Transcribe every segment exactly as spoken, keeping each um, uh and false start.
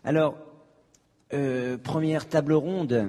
Alors, euh, première table ronde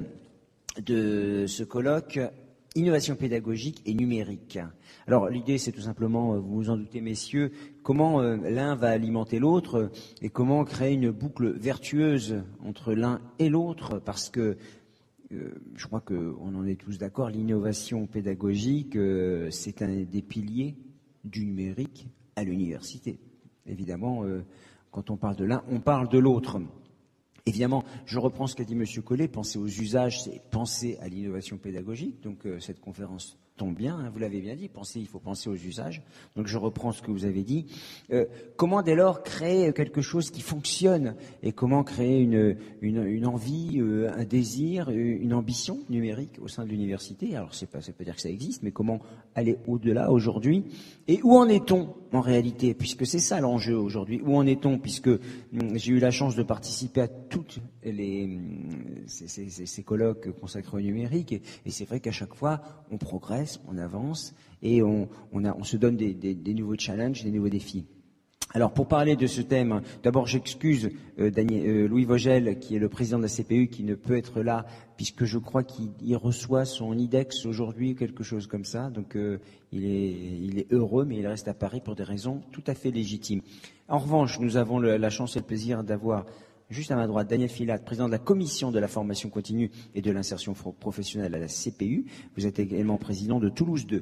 de ce colloque, innovation pédagogique et numérique. Alors, l'idée, c'est tout simplement, vous vous en doutez, messieurs, comment euh, l'un va alimenter l'autre et comment créer une boucle vertueuse entre l'un et l'autre, parce que euh, je crois qu'on en est tous d'accord, l'innovation pédagogique, euh, c'est un des piliers du numérique à l'université. Évidemment, euh, quand on parle de l'un, on parle de l'autre. Évidemment, je reprends ce qu'a dit M. Collet, penser aux usages, c'est penser à l'innovation pédagogique. Donc euh, cette conférence tombe bien, hein, vous l'avez bien dit, penser, il faut penser aux usages. Donc je reprends ce que vous avez dit. Euh, comment dès lors créer quelque chose qui fonctionne et comment créer une, une, une envie, euh, un désir, une ambition numérique au sein de l'université. Alors c'est pas, ça peut dire que ça existe, mais comment aller au-delà aujourd'hui? Et où en est-on en réalité? Puisque c'est ça l'enjeu aujourd'hui. Où en est-on? Puisque hum, j'ai eu la chance de participer à toutes les hum, ces, ces, ces colloques consacrés au numérique et, et c'est vrai qu'à chaque fois on progresse, on avance et on, on, a, on se donne des, des, des nouveaux challenges, des nouveaux défis. Alors pour parler de ce thème, d'abord j'excuse euh, Daniel, euh, Louis Vogel qui est le président de la C P U qui ne peut être là puisque je crois qu'il reçoit son I D E X aujourd'hui, quelque chose comme ça. Donc euh, il, est, il est heureux mais il reste à Paris pour des raisons tout à fait légitimes. En revanche, nous avons le, la chance et le plaisir d'avoir juste à ma droite Daniel Filat, président de la commission de la formation continue et de l'insertion professionnelle à la C P U. Vous êtes également président de Toulouse deux.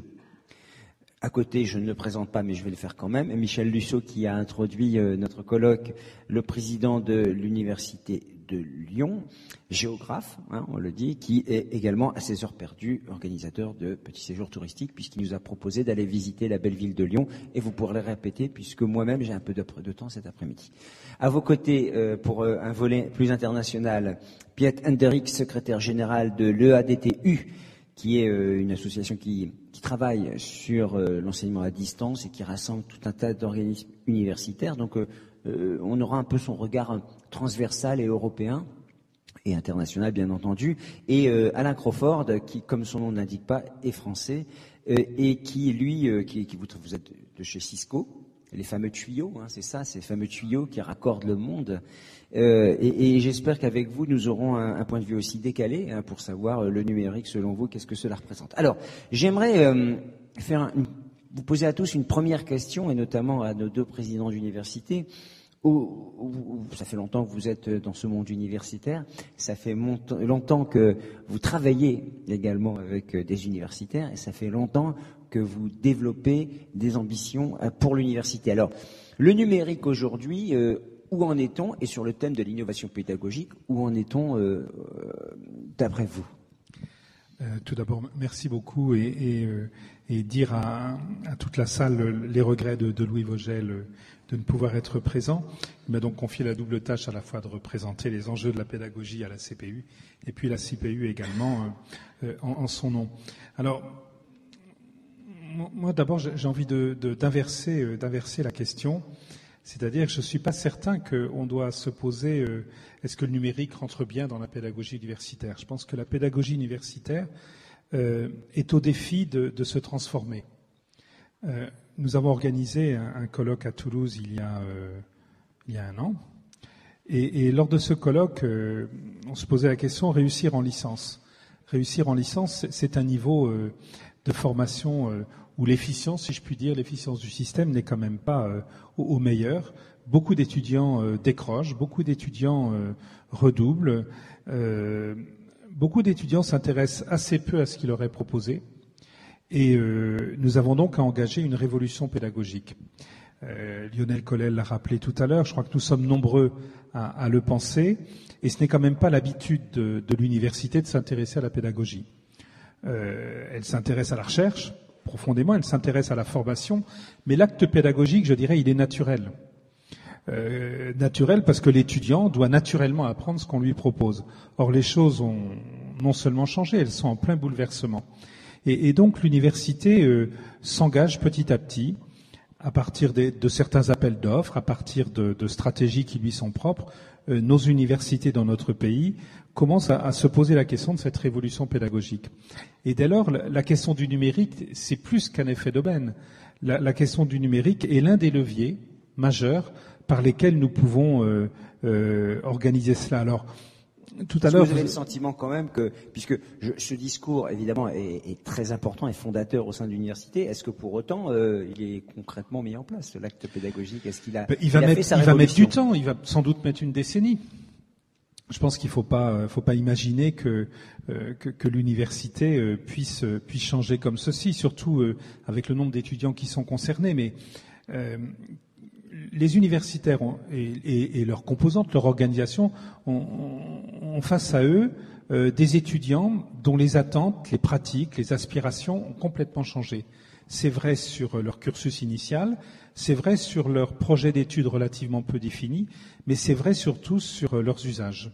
À côté, je ne le présente pas, mais je vais le faire quand même, Michel Lusseau qui a introduit euh, notre colloque, le président de l'Université de Lyon, géographe, hein, on le dit, qui est également à ses heures perdues, organisateur de petits séjours touristiques, puisqu'il nous a proposé d'aller visiter la belle ville de Lyon, et vous pourrez le répéter, puisque moi-même j'ai un peu de, de temps cet après-midi. À vos côtés, euh, pour euh, un volet plus international, Piet Hendrik, secrétaire général de l'E A D T U, qui est euh, une association qui, qui travaille sur euh, l'enseignement à distance et qui rassemble tout un tas d'organismes universitaires. Donc, euh, euh, on aura un peu son regard transversal et européen et international, bien entendu. Et euh, Alain Crawford, qui, comme son nom ne l'indique pas, est français euh, et qui, lui, euh, qui, qui vous, vous êtes de chez Cisco, les fameux tuyaux, hein, c'est ça, ces fameux tuyaux qui raccordent le monde. Euh, et, et j'espère qu'avec vous, nous aurons un, un point de vue aussi décalé hein, pour savoir euh, le numérique, selon vous, qu'est-ce que cela représente. Alors, j'aimerais euh, faire un, une, vous poser à tous une première question, et notamment à nos deux présidents d'université. Où, où, où, ça fait longtemps que vous êtes dans ce monde universitaire, ça fait longtemps que vous travaillez également avec des universitaires, et ça fait longtemps que vous développez des ambitions pour l'université. Alors, le numérique aujourd'hui, euh, où en est-on? Et sur le thème de l'innovation pédagogique, où en est-on euh, d'après vous? euh, Tout d'abord, merci beaucoup et, et, euh, et dire à, à toute la salle les regrets de, de Louis Vogel euh, de ne pouvoir être présent. Il m'a donc confié la double tâche à la fois de représenter les enjeux de la pédagogie à la C P U et puis la C P U également euh, en, en son nom. Alors, moi d'abord j'ai envie de, de, d'inverser, euh, d'inverser la question. C'est-à-dire que je ne suis pas certain qu'on doit se poser euh, est-ce que le numérique rentre bien dans la pédagogie universitaire. Je pense que la pédagogie universitaire euh, est au défi de, de se transformer. Euh, nous avons organisé un, un colloque à Toulouse il y a, euh, il y a un an. Et, et lors de ce colloque, euh, on se posait la question réussir en licence. Réussir en licence, c'est un niveau euh, de formation euh, où l'efficience, si je puis dire, l'efficience du système n'est quand même pas euh, au, au meilleur. Beaucoup d'étudiants euh, décrochent, beaucoup d'étudiants euh, redoublent, euh, beaucoup d'étudiants s'intéressent assez peu à ce qu'il leur est proposé. Et euh, nous avons donc à engager une révolution pédagogique. Euh, Lionel Collet l'a rappelé tout à l'heure, je crois que nous sommes nombreux à, à le penser, et ce n'est quand même pas l'habitude de, de l'université de s'intéresser à la pédagogie. Euh, elle s'intéresse à la recherche, profondément, elle s'intéresse à la formation, mais l'acte pédagogique, je dirais, il est naturel. Euh, naturel parce que l'étudiant doit naturellement apprendre ce qu'on lui propose. Or, les choses ont non seulement changé, elles sont en plein bouleversement. Et, et donc, l'université euh, s'engage petit à petit, à partir des, de certains appels d'offres, à partir de, de stratégies qui lui sont propres. Euh, nos universités dans notre pays commencent à, à se poser la question de cette révolution pédagogique. Et dès lors, la, la question du numérique, c'est plus qu'un effet d'aubaine. La, la question du numérique est l'un des leviers majeurs par lesquels nous pouvons euh, euh, organiser cela. Alors, tout à l'heure, vous avez vous... le sentiment quand même que, puisque je, ce discours évidemment est, est très important et fondateur au sein de l'université, est-ce que pour autant euh, il est concrètement mis en place l'acte pédagogique? Est-ce qu'il a, ben, il va, il a mettre, fait sa il va mettre du révolution? temps, il va sans doute mettre une décennie. Je pense qu'il ne faut pas, faut pas imaginer que, euh, que, que l'université euh, puisse, puisse changer comme ceci, surtout euh, avec le nombre d'étudiants qui sont concernés. Mais euh, les universitaires ont, et, et, et leurs composantes, leur organisation, ont, ont face à eux euh, des étudiants dont les attentes, les pratiques, les aspirations ont complètement changé. C'est vrai sur leur cursus initial, c'est vrai sur leur projet d'études relativement peu défini, mais c'est vrai surtout sur leurs usages.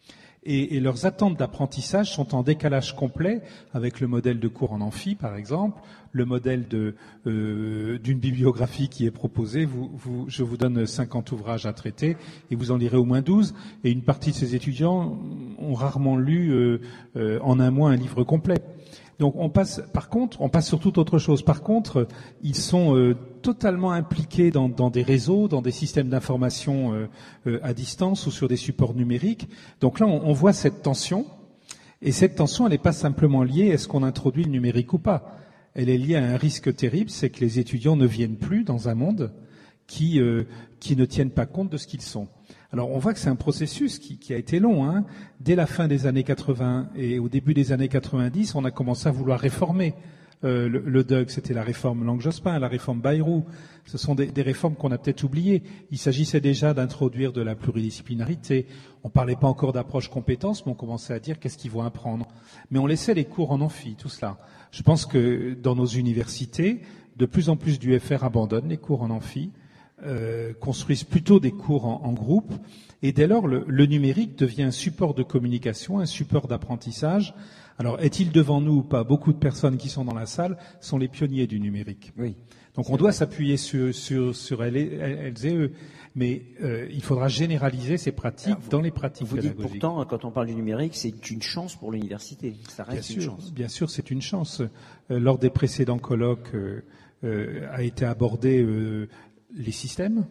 Et, et leurs attentes d'apprentissage sont en décalage complet avec le modèle de cours en amphi, par exemple, le modèle de, euh, d'une bibliographie qui est proposée. Vous, vous, je vous donne cinquante ouvrages à traiter et vous en lirez au moins douze. Et une partie de ces étudiants ont rarement lu euh, euh, en un mois un livre complet. Donc on passe, par contre, on passe sur toute autre chose. Par contre, ils sont euh, totalement impliqués dans, dans des réseaux, dans des systèmes d'information euh, euh, à distance ou sur des supports numériques. Donc là, on, on voit cette tension. Et cette tension, elle n'est pas simplement liée, est-ce qu'on introduit le numérique ou pas? Elle est liée à un risque terrible, c'est que les étudiants ne viennent plus dans un monde qui, euh, qui ne tiennent pas compte de ce qu'ils sont. Alors on voit que c'est un processus qui, qui a été long. Hein. Dès la fin des années quatre-vingts et au début des années quatre-vingt-dix, on a commencé à vouloir réformer euh, le, le D U G. C'était la réforme Langue-Jospin, la réforme Bayrou. Ce sont des, des réformes qu'on a peut-être oubliées. Il s'agissait déjà d'introduire de la pluridisciplinarité. On parlait pas encore d'approche compétence, mais on commençait à dire qu'est-ce qu'ils vont apprendre. Mais on laissait les cours en amphi, tout cela. Je pense que dans nos universités, de plus en plus d'U F R abandonnent les cours en amphi. Euh, construisent plutôt des cours en, en groupe, et dès lors le, le numérique devient un support de communication, un support d'apprentissage. Alors est-il devant nous ou pas? Beaucoup de personnes qui sont dans la salle sont les pionniers du numérique. Oui. Donc on doit s'appuyer sur, sur, sur elles, elles et eux, mais euh, il faudra généraliser ces pratiques vous, dans les pratiques vous pédagogiques. Vous dites pourtant, quand on parle du numérique, c'est une chance pour l'université. Ça reste bien une sûr, chance. Bien sûr, c'est une chance. Euh, lors des précédents colloques euh, euh, a été abordé euh, les systèmes,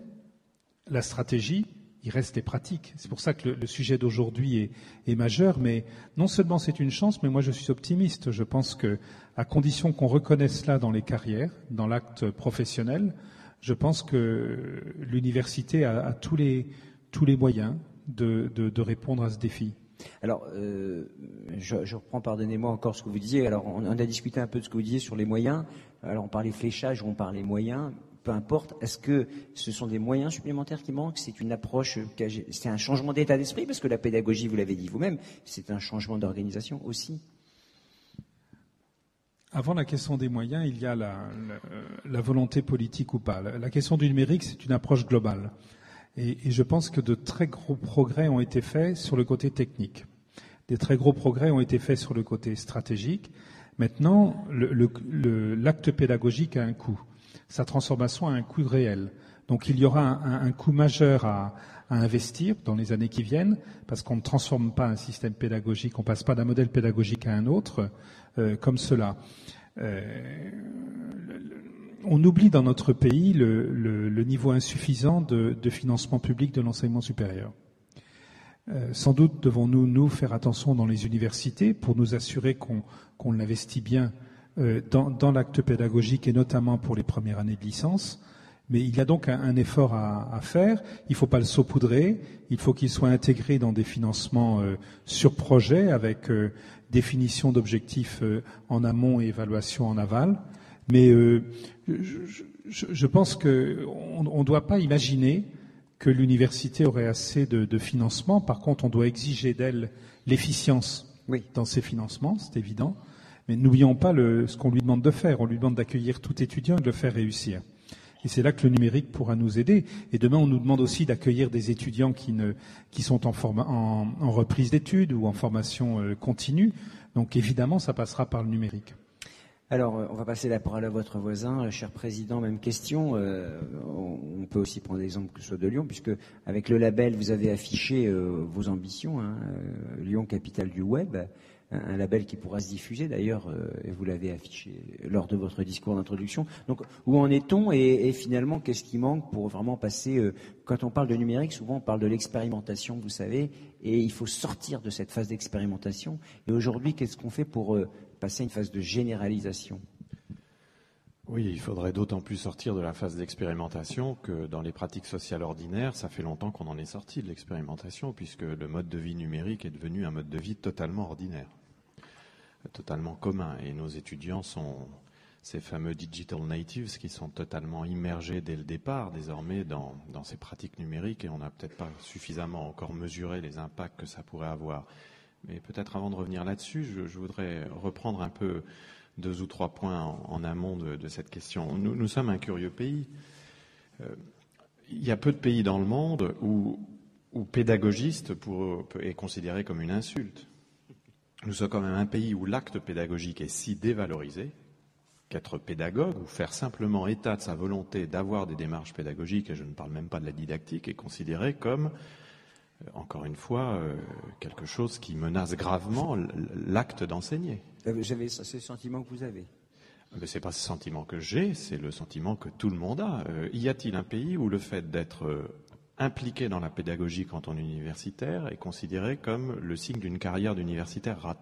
la stratégie, il reste les pratiques. C'est pour ça que le, le sujet d'aujourd'hui est, est majeur, mais non seulement c'est une chance, mais moi je suis optimiste. Je pense que, à condition qu'on reconnaisse cela dans les carrières, dans l'acte professionnel, je pense que l'université a, a tous les, tous les moyens de, de, de répondre à ce défi. Alors, euh, je, je reprends, pardonnez-moi encore ce que vous disiez. Alors, on, on a discuté un peu de ce que vous disiez sur les moyens. Alors, on parlait fléchage ou on parlait moyens. Peu importe. Est-ce que ce sont des moyens supplémentaires qui manquent? C'est une approche, c'est un changement d'état d'esprit, parce que la pédagogie, vous l'avez dit vous-même, c'est un changement d'organisation aussi. Avant la question des moyens, il y a la, la, la volonté politique ou pas. La, la question du numérique, c'est une approche globale. Et, et je pense que de très gros progrès ont été faits sur le côté technique. Des très gros progrès ont été faits sur le côté stratégique. Maintenant, le, le, le, l'acte pédagogique a un coût. Sa transformation a un coût réel. Donc il y aura un, un, un coût majeur à, à investir dans les années qui viennent, parce qu'on ne transforme pas un système pédagogique, on passe pas d'un modèle pédagogique à un autre, euh, comme cela. Euh, on oublie dans notre pays le, le, le niveau insuffisant de, de financement public de l'enseignement supérieur. Euh, sans doute devons-nous, nous, faire attention dans les universités pour nous assurer qu'on, qu'on l'investit bien euh, dans, dans l'acte pédagogique et notamment pour les premières années de licence. Mais il y a donc un, un effort à, à faire. Il ne faut pas le saupoudrer. Il faut qu'il soit intégré dans des financements euh, sur projet avec euh, définition d'objectifs euh, en amont et évaluation en aval. Mais euh, je, je, je pense qu'on ne doit pas imaginer que l'université aurait assez de, de financement. Par contre, on doit exiger d'elle l'efficience oui. dans ses financements, c'est évident. Mais n'oublions pas le, ce qu'on lui demande de faire. On lui demande d'accueillir tout étudiant et de le faire réussir. Et c'est là que le numérique pourra nous aider. Et demain, on nous demande aussi d'accueillir des étudiants qui, ne, qui sont en, forma, en, en reprise d'études ou en formation euh, continue. Donc évidemment, ça passera par le numérique. Alors, on va passer la parole à votre voisin, cher président. Même question. Euh, on peut aussi prendre l'exemple que ce soit de Lyon, puisque avec le label, vous avez affiché euh, vos ambitions. Hein, euh, Lyon, capitale du web. un, un label qui pourra se diffuser d'ailleurs, euh, et vous l'avez affiché lors de votre discours d'introduction. Donc, où en est-on et, et finalement, qu'est-ce qui manque pour vraiment passer, euh, quand on parle de numérique, souvent on parle de l'expérimentation, vous savez, et il faut sortir de cette phase d'expérimentation. Et aujourd'hui, qu'est-ce qu'on fait pour euh, passer à une phase de généralisation ? Oui, il faudrait d'autant plus sortir de la phase d'expérimentation que dans les pratiques sociales ordinaires, ça fait longtemps qu'on en est sorti de l'expérimentation, puisque le mode de vie numérique est devenu un mode de vie totalement ordinaire, totalement commun. Et nos étudiants sont ces fameux digital natives qui sont totalement immergés dès le départ, désormais, dans, dans ces pratiques numériques, et on n'a peut-être pas suffisamment encore mesuré les impacts que ça pourrait avoir. Mais peut-être avant de revenir là-dessus, je, je voudrais reprendre un peu deux ou trois points en, en amont de, de cette question. Nous, nous sommes un curieux pays. Euh, il y a peu de pays dans le monde où, où pédagogiste pour, est considéré comme une insulte. Nous sommes quand même un pays où l'acte pédagogique est si dévalorisé qu'être pédagogue ou faire simplement état de sa volonté d'avoir des démarches pédagogiques, et je ne parle même pas de la didactique, est considéré comme, encore une fois, euh, quelque chose qui menace gravement l'acte d'enseigner. J'avais ce sentiment que vous avez. Mais ce n'est pas ce sentiment que j'ai, c'est le sentiment que tout le monde a. Euh, y a-t-il un pays où le fait d'être euh, impliqué dans la pédagogie quand on est universitaire est considéré comme le signe d'une carrière d'universitaire ratée ?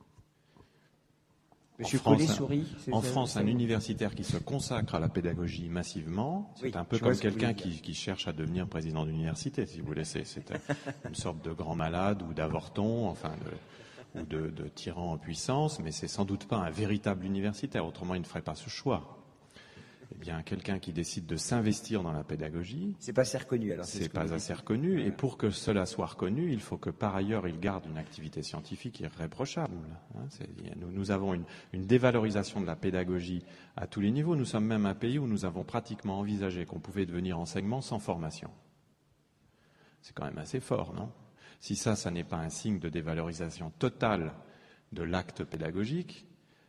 Monsieur En France, Collet-Souris, un, en France, un universitaire qui se consacre à la pédagogie massivement, c'est oui, un peu comme quelqu'un qui, qui cherche à devenir président d'université, si vous voulez. C'est, c'est une sorte de grand malade ou d'avorton, enfin, de, ou de, de tyran en puissance, mais c'est sans doute pas un véritable universitaire. Autrement, il ne ferait pas ce choix. Eh bien, quelqu'un qui décide de s'investir dans la pédagogie, c'est pas assez reconnu. Alors c'est, c'est pas assez reconnu. Et pour que cela soit reconnu, il faut que par ailleurs il garde une activité scientifique irréprochable. Hein, c'est, nous, nous avons une, une dévalorisation de la pédagogie à tous les niveaux. Nous sommes même un pays où nous avons pratiquement envisagé qu'on pouvait devenir enseignement sans formation. C'est quand même assez fort, non ? Si ça, ça n'est pas un signe de dévalorisation totale de l'acte pédagogique,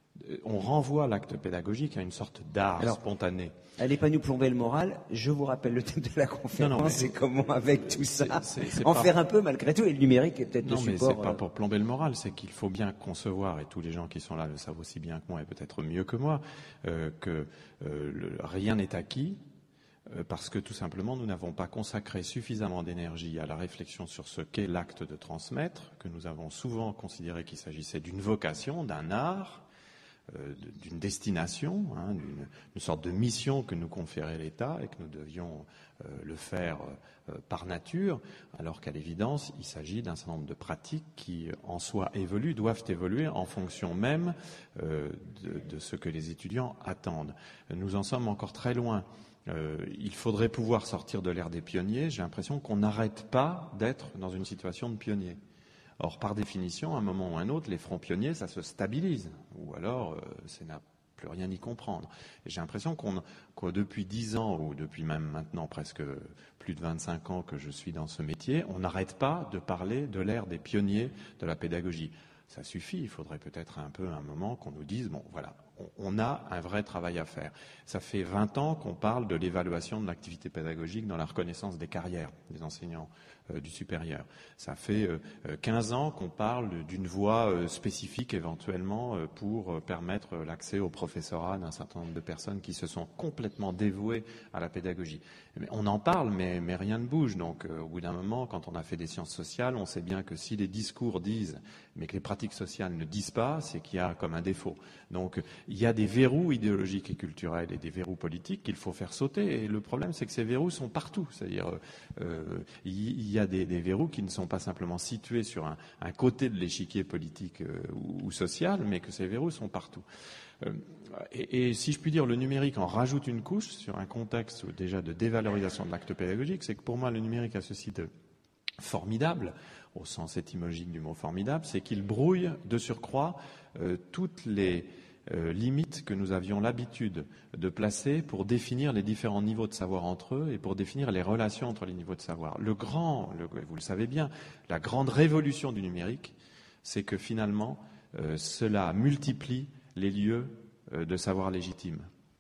on renvoie l'acte pédagogique à une sorte d'art Alors, spontané. Allez pas nous plomber le moral. Je vous rappelle le thème de la conférence. Non, non, c'est comment, avec tout ça, c'est, c'est en pas... faire un peu malgré tout. Et le numérique est peut-être non, le support. Non, mais c'est pas pour plomber le moral. C'est qu'il faut bien concevoir, et tous les gens qui sont là le savent aussi bien que moi, et peut-être mieux que moi, euh, que euh, le, rien n'est acquis. Parce que tout simplement, nous n'avons pas consacré suffisamment d'énergie à la réflexion sur ce qu'est l'acte de transmettre, que nous avons souvent considéré qu'il s'agissait d'une vocation, d'un art, euh, d'une destination, hein, d'une, d'une sorte de mission que nous conférait l'État et que nous devions euh, le faire euh, par nature, alors qu'à l'évidence, il s'agit d'un certain nombre de pratiques qui, en soi, évoluent, doivent évoluer en fonction même euh, de, de ce que les étudiants attendent. Nous en sommes encore très loin. Euh, il faudrait pouvoir sortir de l'ère des pionniers. J'ai l'impression qu'on n'arrête pas d'être dans une situation de pionnier. Or, par définition, à un moment ou à un autre, les fronts pionniers, ça se stabilise. Ou alors, euh, ça n'a plus rien y comprendre. Et j'ai l'impression qu'on, que depuis dix ans, ou depuis même maintenant presque plus de vingt-cinq ans que je suis dans ce métier, on n'arrête pas de parler de l'ère des pionniers de la pédagogie. Ça suffit, il faudrait peut-être un peu un moment qu'on nous dise, bon voilà, on, on a un vrai travail à faire. Ça fait vingt ans qu'on parle de l'évaluation de l'activité pédagogique dans la reconnaissance des carrières des enseignants euh, du supérieur. Ça fait euh, quinze ans qu'on parle d'une voie euh, spécifique éventuellement euh, pour euh, permettre l'accès au professorat d'un certain nombre de personnes qui se sont complètement dévouées à la pédagogie. Mais on en parle, mais, mais rien ne bouge. Donc euh, au bout d'un moment, quand on a fait des sciences sociales, on sait bien que si les discours disent, mais que les pratiques sociales ne disent pas, c'est qu'il y a comme un défaut. Donc il y a des verrous idéologiques et culturels et des verrous politiques qu'il faut faire sauter. Et le problème, c'est que ces verrous sont partout. C'est-à-dire, euh, il y a des, des verrous qui ne sont pas simplement situés sur un, un côté de l'échiquier politique euh, ou, ou social, mais que ces verrous sont partout. Euh, et, et si je puis dire, le numérique en rajoute une couche sur un contexte déjà de dévalorisation de l'acte pédagogique. C'est que pour moi, le numérique a ceci de formidable, au sens étymologique du mot formidable, c'est qu'il brouille de surcroît euh, toutes les euh, limites que nous avions l'habitude de placer pour définir les différents niveaux de savoir entre eux et pour définir les relations entre les niveaux de savoir. Le grand, le, vous le savez bien, la grande révolution du numérique, c'est que finalement, euh, cela multiplie les lieux euh, de savoir légitime.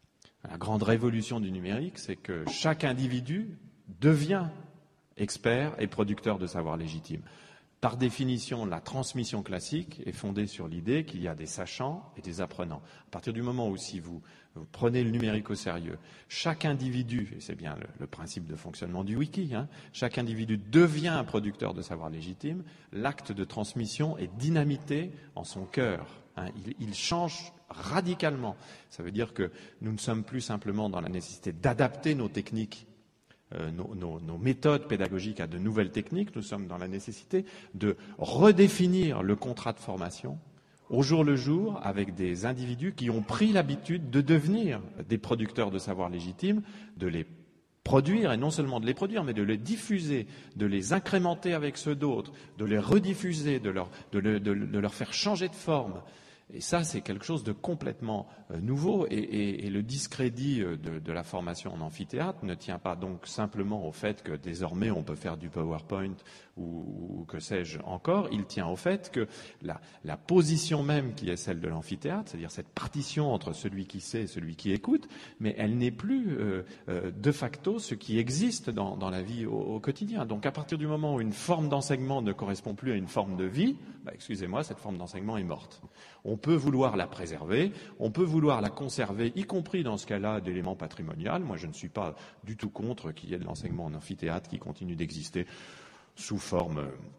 La grande révolution du numérique, c'est que chaque individu devient expert et producteur de savoir légitime. Par définition, la transmission classique est fondée sur l'idée qu'il y a des sachants et des apprenants. À partir du moment où, si vous, vous prenez le numérique au sérieux, chaque individu, et c'est bien le, le principe de fonctionnement du wiki, hein, chaque individu devient un producteur de savoir légitime, l'acte de transmission est dynamité en son cœur. Hein, il, il change radicalement. Ça veut dire que nous ne sommes plus simplement dans la nécessité d'adapter nos techniques, euh, nos, nos, nos méthodes pédagogiques à de nouvelles techniques. Nous sommes dans la nécessité de redéfinir le contrat de formation au jour le jour avec des individus qui ont pris l'habitude de devenir des producteurs de savoir légitime, de les produire, et non seulement de les produire, mais de les diffuser, de les incrémenter avec ceux d'autres, de les rediffuser, de leur, de, le, de, de leur faire changer de forme. Et ça, c'est quelque chose de complètement euh, nouveau. Et, et, et le discrédit de, de la formation en amphithéâtre ne tient pas donc simplement au fait que désormais on peut faire du PowerPoint ou, ou que sais-je encore. Il tient au fait que la, la position même qui est celle de l'amphithéâtre, c'est-à-dire cette partition entre celui qui sait et celui qui écoute, mais elle n'est plus euh, euh, de facto ce qui existe dans, dans la vie au, au quotidien. Donc à partir du moment où une forme d'enseignement ne correspond plus à une forme de vie, bah, excusez-moi, cette forme d'enseignement est morte. On peut vouloir la préserver, on peut vouloir la conserver, y compris dans ce cas-là d'éléments patrimoniaux. Moi, je ne suis pas du tout contre qu'il y ait de l'enseignement en amphithéâtre qui continue d'exister sous forme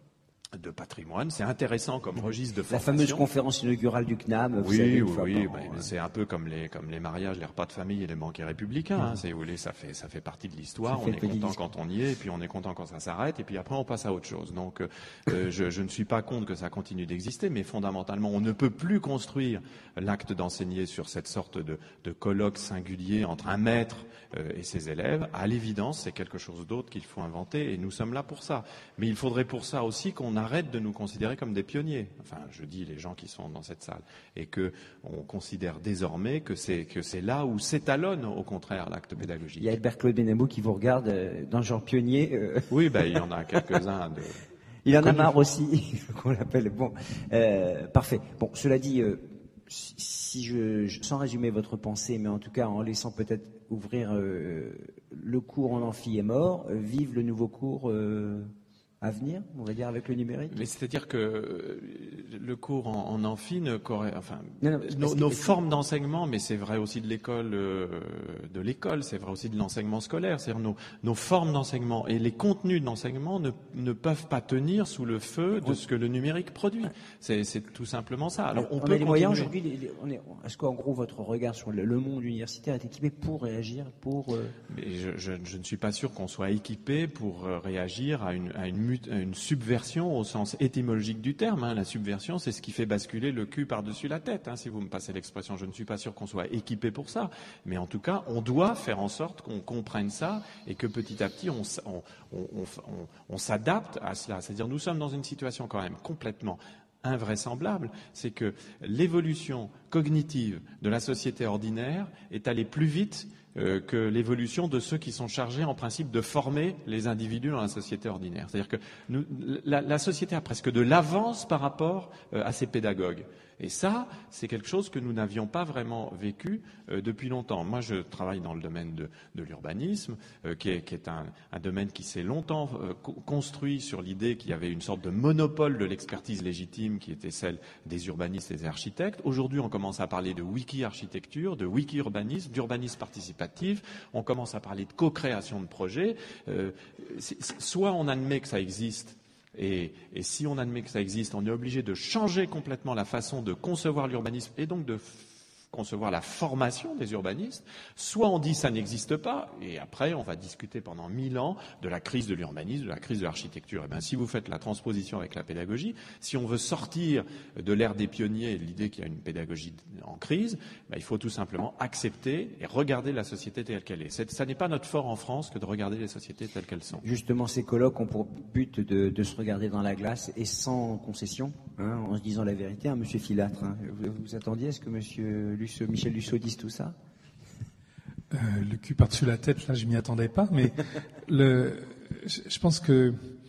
de patrimoine. C'est intéressant comme registre de formation. La fameuse conférence inaugurale du C N A M. Vous oui, savez, oui, fois oui. par an, Ben, hein. C'est un peu comme les, comme les mariages, les repas de famille et les banquets républicains. Hein, si vous voulez, ça fait, ça fait partie de l'histoire. On est content quand on y est, et puis on est content quand ça s'arrête, et puis après on passe à autre chose. Donc, euh, je, je ne suis pas contre que ça continue d'exister, mais fondamentalement, on ne peut plus construire l'acte d'enseigner sur cette sorte de, de colloque singulier entre un maître euh, et ses élèves. À l'évidence, c'est quelque chose d'autre qu'il faut inventer, et nous sommes là pour ça. Mais il faudrait pour ça aussi qu'on arrête de nous considérer comme des pionniers, enfin je dis les gens qui sont dans cette salle, et que on considère désormais que c'est que c'est là où s'étalonne au contraire l'acte pédagogique. Il y a Albert Claude Benamou qui vous regarde euh, dans le genre pionnier. Euh... Oui, ben il y en a quelques-uns. De... Il en connus. a marre aussi qu'on l'appelle. Bon, euh, parfait. Bon, cela dit, euh, si je, je sans résumer votre pensée, mais en tout cas en laissant peut-être ouvrir euh, le cours en amphi est mort, euh, vive le nouveau cours. Euh, à venir, on va dire, avec le numérique. Mais c'est-à-dire que le cours en, en amphi ne corré... enfin, non, non, nos, que, nos formes d'enseignement, mais c'est vrai aussi de l'école, euh, de l'école, c'est vrai aussi de l'enseignement scolaire. C'est-à-dire nos, nos formes d'enseignement et les contenus d'enseignement ne, ne peuvent pas tenir sous le feu de ce que le numérique produit. C'est, c'est tout simplement ça. Alors on, on peut a les continuer... moyens aujourd'hui. Les, les, on est, est-ce qu'en gros votre regard sur le, le monde universitaire est équipé pour réagir, pour euh... Mais je, je, je ne suis pas sûr qu'on soit équipé pour réagir à une, à une une subversion au sens étymologique du terme. Hein. La subversion, c'est ce qui fait basculer le cul par-dessus la tête, hein, si vous me passez l'expression. Je ne suis pas sûr qu'on soit équipé pour ça. Mais en tout cas, on doit faire en sorte qu'on comprenne ça et que petit à petit, on, on, on, on, on s'adapte à cela. C'est-à-dire, nous sommes dans une situation quand même complètement invraisemblable, c'est que l'évolution cognitive de la société ordinaire est allée plus vite euh, que l'évolution de ceux qui sont chargés en principe de former les individus dans la société ordinaire. C'est-à-dire que nous, la, la société a presque de l'avance par rapport euh, à ses pédagogues. Et ça, c'est quelque chose que nous n'avions pas vraiment vécu euh, depuis longtemps. Moi, je travaille dans le domaine de, de l'urbanisme, euh, qui est, qui est un, un domaine qui s'est longtemps euh, co- construit sur l'idée qu'il y avait une sorte de monopole de l'expertise légitime qui était celle des urbanistes et des architectes. Aujourd'hui, on commence à parler de wiki-architecture, de wiki-urbanisme, d'urbanisme participatif. On commence à parler de co-création de projets. Euh, c'est, c'est, soit on admet que ça existe, Et, et si on admet que ça existe, on est obligé de changer complètement la façon de concevoir l'urbanisme et donc de f- concevoir la formation des urbanistes. Soit on dit ça n'existe pas, et après on va discuter pendant mille ans de la crise de l'urbanisme, de la crise de l'architecture. Et bien, si vous faites la transposition avec la pédagogie, si on veut sortir de l'ère des pionniers et de l'idée qu'il y a une pédagogie en crise, ben, il faut tout simplement accepter et regarder la société telle qu'elle est. C'est, ça n'est pas notre fort en France que de regarder les sociétés telles qu'elles sont. Justement, ces colloques ont pour but de, de se regarder dans la glace et sans concession, hein, en se disant la vérité. Hein, Monsieur Filâtre, hein, vous, vous attendiez à ce que Monsieur Lusso, Michel Lusso dise tout ça? euh, Le cul par-dessus la tête, là, je m'y attendais pas, mais le, je pense que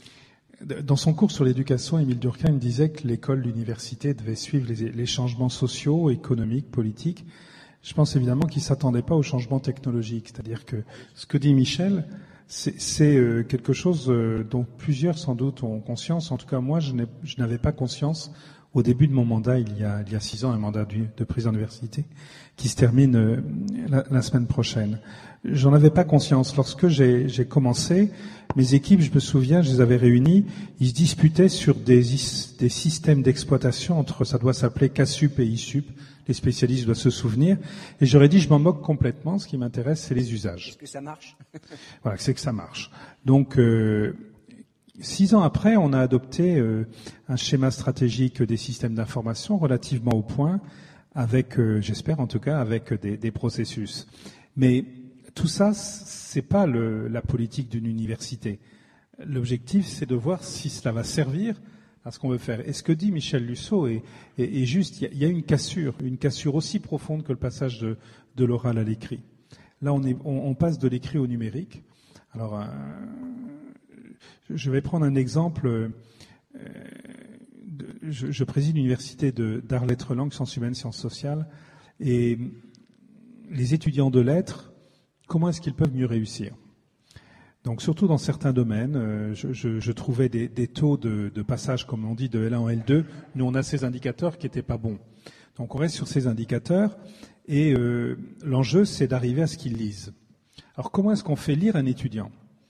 dans son cours sur l'éducation, Émile Durkheim disait que l'école, l'université devait suivre les, les changements sociaux, économiques, politiques. Je pense évidemment qu'il ne s'attendait pas aux changements technologiques. C'est-à-dire que ce que dit Michel, C'est, c'est euh, quelque chose euh, dont plusieurs sans doute ont conscience. En tout cas, moi, je, n'ai, je n'avais pas conscience au début de mon mandat, il y a, il y a six ans, un mandat de, de président d'université, qui se termine euh, la, la semaine prochaine. J'en avais pas conscience. Lorsque j'ai, j'ai commencé, mes équipes, je me souviens, je les avais réunies, ils se disputaient sur des, des systèmes d'exploitation entre, ça doit s'appeler CASUP et ISUP, les spécialistes doivent se souvenir, et j'aurais dit, je m'en moque complètement, ce qui m'intéresse, c'est les usages. Est-ce que ça marche? Voilà, c'est que ça marche. Donc, euh, six ans après, on a adopté euh, un schéma stratégique des systèmes d'information relativement au point, avec, euh, j'espère en tout cas, avec des, des processus. Mais tout ça, c'est pas le, la politique d'une université. L'objectif, c'est de voir si cela va servir à ce qu'on veut faire. Et ce que dit Michel Lusseau est, est, est juste. Il y, a, il y a une cassure, une cassure aussi profonde que le passage de, de l'oral à l'écrit. Là, on, est, on, on passe de l'écrit au numérique. Alors, euh, je vais prendre un exemple. Euh, de, je, je préside l'université de, d'art, lettres, langues, sciences humaines, sciences sociales, et les étudiants de lettres, comment est-ce qu'ils peuvent mieux réussir? Donc, surtout dans certains domaines, euh, je, je, je trouvais des, des taux de, de passage, comme on dit, de L un en L deux. Nous, on a ces indicateurs qui n'étaient pas bons. Donc, on reste sur ces indicateurs, et euh, l'enjeu, c'est d'arriver à ce qu'ils lisent. Alors, comment est-ce qu'on fait lire un étudiant?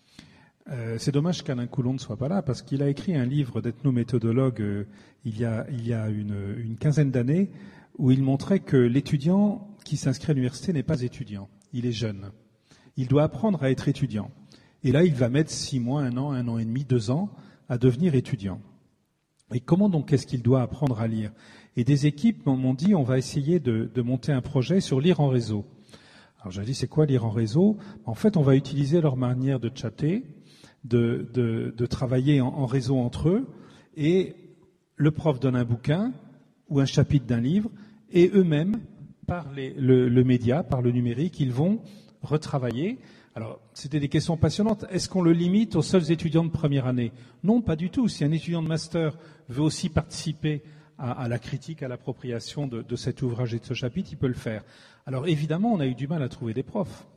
euh, C'est dommage qu'Alain Coulon ne soit pas là, parce qu'il a écrit un livre d'ethnométhodologue euh, il y a, il y a une, une quinzaine d'années, où il montrait que l'étudiant qui s'inscrit à l'université n'est pas étudiant, il est jeune. Il doit apprendre à être étudiant. Et là, il va mettre six mois, un an, un an et demi, deux ans à devenir étudiant. Et comment donc est-ce qu'il doit apprendre à lire? Et des équipes m'ont dit, on va essayer de, de monter un projet sur lire en réseau. Alors j'ai dit, c'est quoi lire en réseau? En fait, on va utiliser leur manière de chatter, de, de, de travailler en, en réseau entre eux, et le prof donne un bouquin ou un chapitre d'un livre, et eux-mêmes, par les, le, le média, par le numérique, ils vont retravailler. Alors, c'était des questions passionnantes. Est-ce qu'on le limite aux seuls étudiants de première année? Non, pas du tout. Si un étudiant de master veut aussi participer à, à la critique, à l'appropriation de, de cet ouvrage et de ce chapitre, il peut le faire. Alors, évidemment, on a eu du mal à trouver des profs,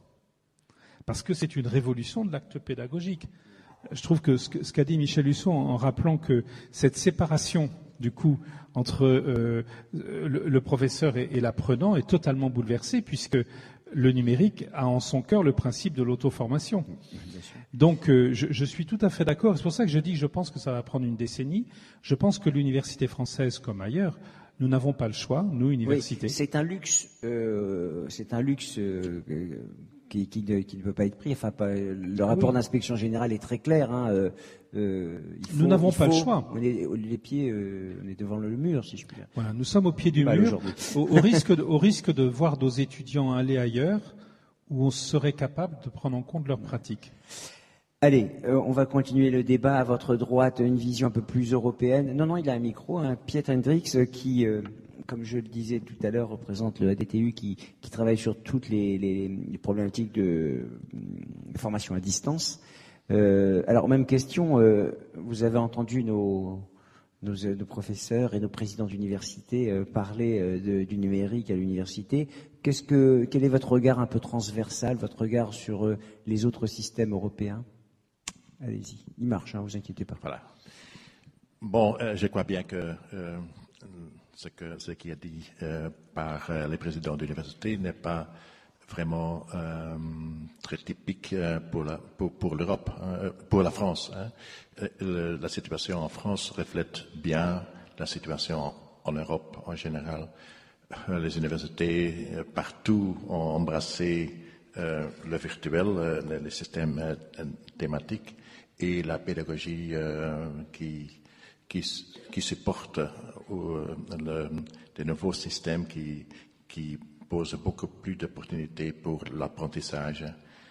parce que c'est une révolution de l'acte pédagogique. Je trouve que ce, que, ce qu'a dit Michel Lusseau en, en rappelant que cette séparation, du coup, entre euh, le, le professeur et, et l'apprenant est totalement bouleversée, puisque le numérique a en son cœur le principe de l'auto-formation. Donc, euh, je, je suis tout à fait d'accord. C'est pour ça que je dis que je pense que ça va prendre une décennie. Je pense que l'université française, comme ailleurs, nous n'avons pas le choix, nous, université. Oui, c'est un luxe, euh, c'est un luxe euh, qui, qui, ne, qui ne peut pas être pris. Enfin, pas, le rapport oui. d'inspection générale est très clair. Hein, euh, Euh, il faut, nous n'avons pas faut, le choix. On est, les pieds, euh, on est devant le mur, si je puis dire. Voilà, nous sommes au pied du mur, au, au, risque de, au risque de voir nos étudiants aller ailleurs, où on serait capable de prendre en compte leurs pratiques. Allez, euh, on va continuer le débat. À votre droite, une vision un peu plus européenne. Non, non, il a un micro, hein, Piet Hendricks, qui, euh, comme je le disais tout à l'heure, représente le A D T U, qui, qui travaille sur toutes les, les, les problématiques de, de formation à distance. Euh, alors, même question, euh, vous avez entendu nos, nos, nos professeurs et nos présidents d'université euh, parler euh, de, du numérique à l'université. Qu'est-ce que, quel est votre regard un peu transversal, votre regard sur euh, les autres systèmes européens? Allez-y, il marche, hein, vous inquiétez pas. Voilà. Bon, euh, je crois bien que euh, ce, que, ce qui est dit euh, par euh, les présidents d'université n'est pas vraiment euh, très typique euh, pour, la, pour, pour l'Europe, hein, pour la France. Hein. Le, la situation en France reflète bien la situation en, en Europe en général. Les universités euh, partout ont embrassé euh, le virtuel, euh, les, les systèmes euh, thématiques et la pédagogie euh, qui, qui, qui supporte euh, le, des nouveaux systèmes qui, qui pose beaucoup plus d'opportunités pour l'apprentissage.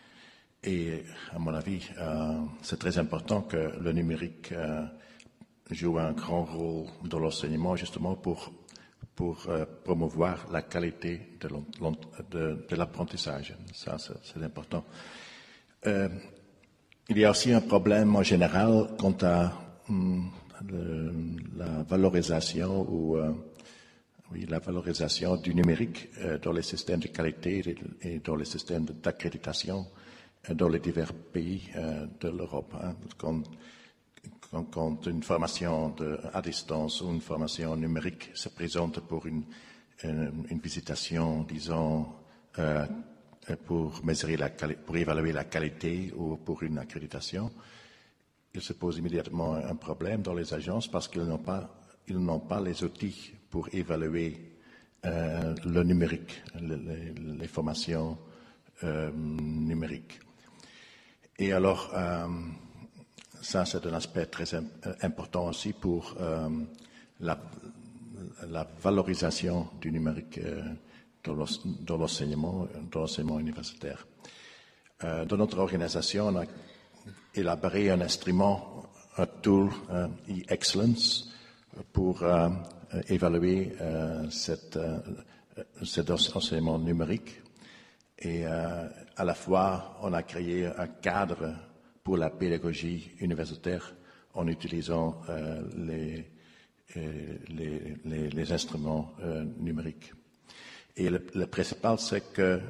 Et à mon avis, euh, c'est très important que le numérique euh, joue un grand rôle dans l'enseignement, justement pour, pour euh, promouvoir la qualité de, de, de l'apprentissage. Ça, c'est, c'est important. Euh, il y a aussi un problème en général quant à hum, le, la valorisation ou euh, Oui, la valorisation du numérique euh, dans les systèmes de qualité et, et dans les systèmes d'accréditation. dans les divers pays euh, de l'Europe. Hein. Quand, quand, quand une formation de, à distance ou une formation numérique se présente pour une, une, une visitation, disons, euh, pour mesurer la pour évaluer la qualité ou pour une accréditation, il se pose immédiatement un problème dans les agences parce qu'ils n'ont pas, ils n'ont pas les outils pour évaluer euh, le numérique, les, les formations euh, numériques. Et alors, euh, ça c'est un aspect très important aussi pour euh, la, la valorisation du numérique euh, dans l'enseignement, dans l'enseignement universitaire. Euh, dans notre organisation, on a élaboré un instrument, un tool, un e-excellence, pour euh, évaluer euh, cette, euh, cet enseignement numérique. Et euh, à la fois, on a créé un cadre pour la pédagogie universitaire en utilisant euh, les, les, les, les instruments euh, numériques. Et le, le principal, c'est que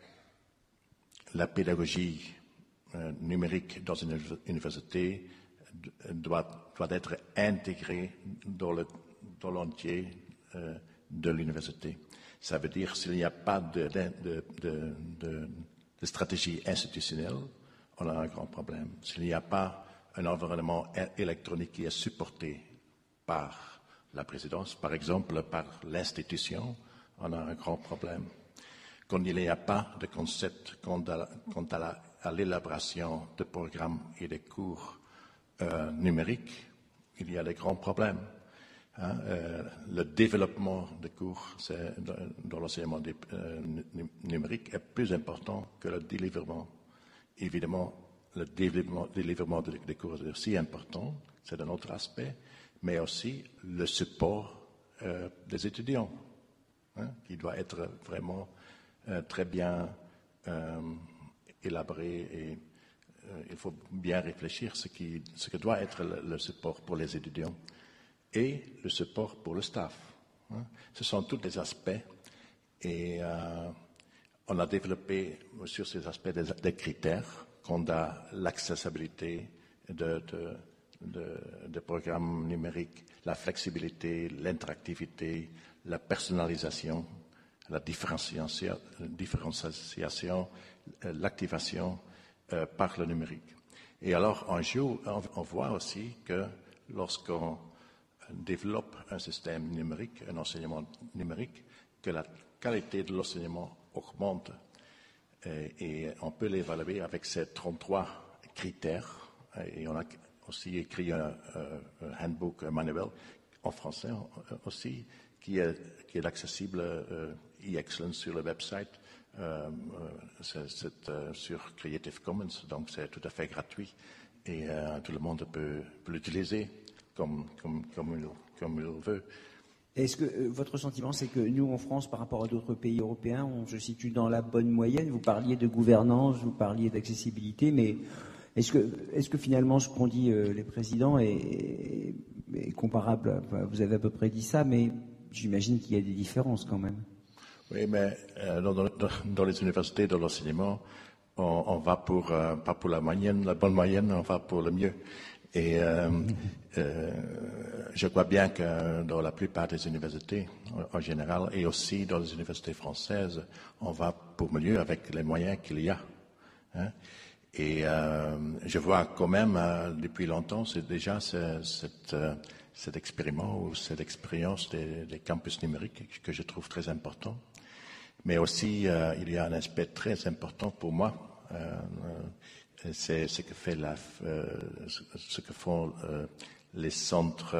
la pédagogie euh, numérique dans une université doit, doit être intégrée dans le, dans l'entier euh, de l'université. Ça veut dire s'il n'y a pas de, de, de, de, de, de stratégie institutionnelle, on a un grand problème. S'il n'y a pas un environnement électronique qui est supporté par la présidence, par exemple par l'institution, on a un grand problème. Quand il n'y a pas de concept quant à, quant à, la, à l'élaboration de programmes et de cours euh, numériques, il y a des grands problèmes. Hein, euh, le développement de cours c'est, dans, dans l'enseignement euh, numérique est plus important que le délivrement. Évidemment, le délivrement, délivrement des de cours est aussi important, c'est un autre aspect, mais aussi le support euh, des étudiants, hein, qui doit être vraiment euh, très bien euh, élaboré et euh, il faut bien réfléchir ce qui, ce que doit être le, le support pour les étudiants et le support pour le staff. Hein. Ce sont tous des aspects et euh, on a développé sur ces aspects des, des critères quant à l'accessibilité de, de, de, de programmes numériques, la flexibilité, l'interactivité, la personnalisation, la différenciation, différenciation l'activation euh, par le numérique. Et alors, un jour, on, on voit aussi que lorsqu'on développe un système numérique, un enseignement numérique, que la qualité de l'enseignement augmente. Et, et on peut l'évaluer avec ces trente-trois critères. Et on a aussi écrit un, un handbook, un manuel en français aussi, qui est, qui est accessible euh, e-excellence sur le website. Euh, c'est, c'est euh, sur Creative Commons, donc c'est tout à fait gratuit et euh, tout le monde peut, peut l'utiliser comme, comme, comme, il, comme il veut. Est-ce que euh, votre sentiment, c'est que nous, en France, par rapport à d'autres pays européens, on se situe dans la bonne moyenne? Vous parliez de gouvernance, vous parliez d'accessibilité, mais est-ce que, est-ce que finalement ce qu'ont dit euh, les présidents est, est, est comparable? Enfin, vous avez à peu près dit ça, mais j'imagine qu'il y a des différences quand même. Oui, mais euh, dans, dans, dans les universités, dans l'enseignement, on, on va pour euh, pas pour la moyenne, la bonne moyenne, on va pour le mieux. Et euh, euh, je crois bien que dans la plupart des universités, en, en général, et aussi dans les universités françaises, on va pour mieux avec les moyens qu'il y a. Hein. Et euh, je vois quand même, euh, depuis longtemps, c'est déjà ce, cette, euh, cet expériment ou cette expérience des, des campus numériques que je trouve très important. Mais aussi, euh, il y a un aspect très important pour moi, euh, c'est ce que fait la, euh, ce que font euh, les centres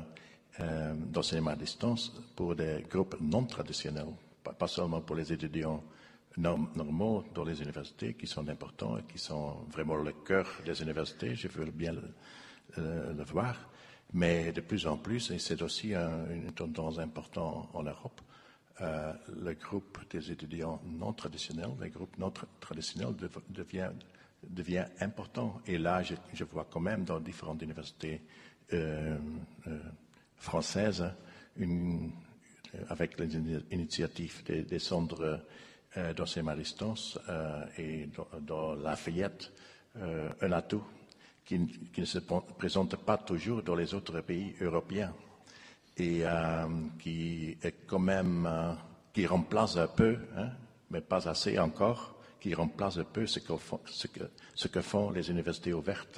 euh, d'enseignement à distance pour des groupes non traditionnels, pas, pas seulement pour les étudiants normaux dans les universités qui sont importants et qui sont vraiment le cœur des universités, je veux bien le, le, le voir, mais de plus en plus, et c'est aussi un, une tendance importante en Europe, Euh, le groupe des étudiants non traditionnels, les groupes non tra- traditionnels dev, devient, devient important. Et là, je, je vois quand même dans différentes universités euh, euh, françaises, une, avec les initiatives des, des centres euh, d'enseignement à distance euh, et dans, dans Lafayette euh, un atout qui, qui ne se présente pas toujours dans les autres pays européens et euh, qui est quand même euh, qui remplace un peu, hein, mais pas assez encore, qui remplace un peu ce que, ce que, ce que font les universités ouvertes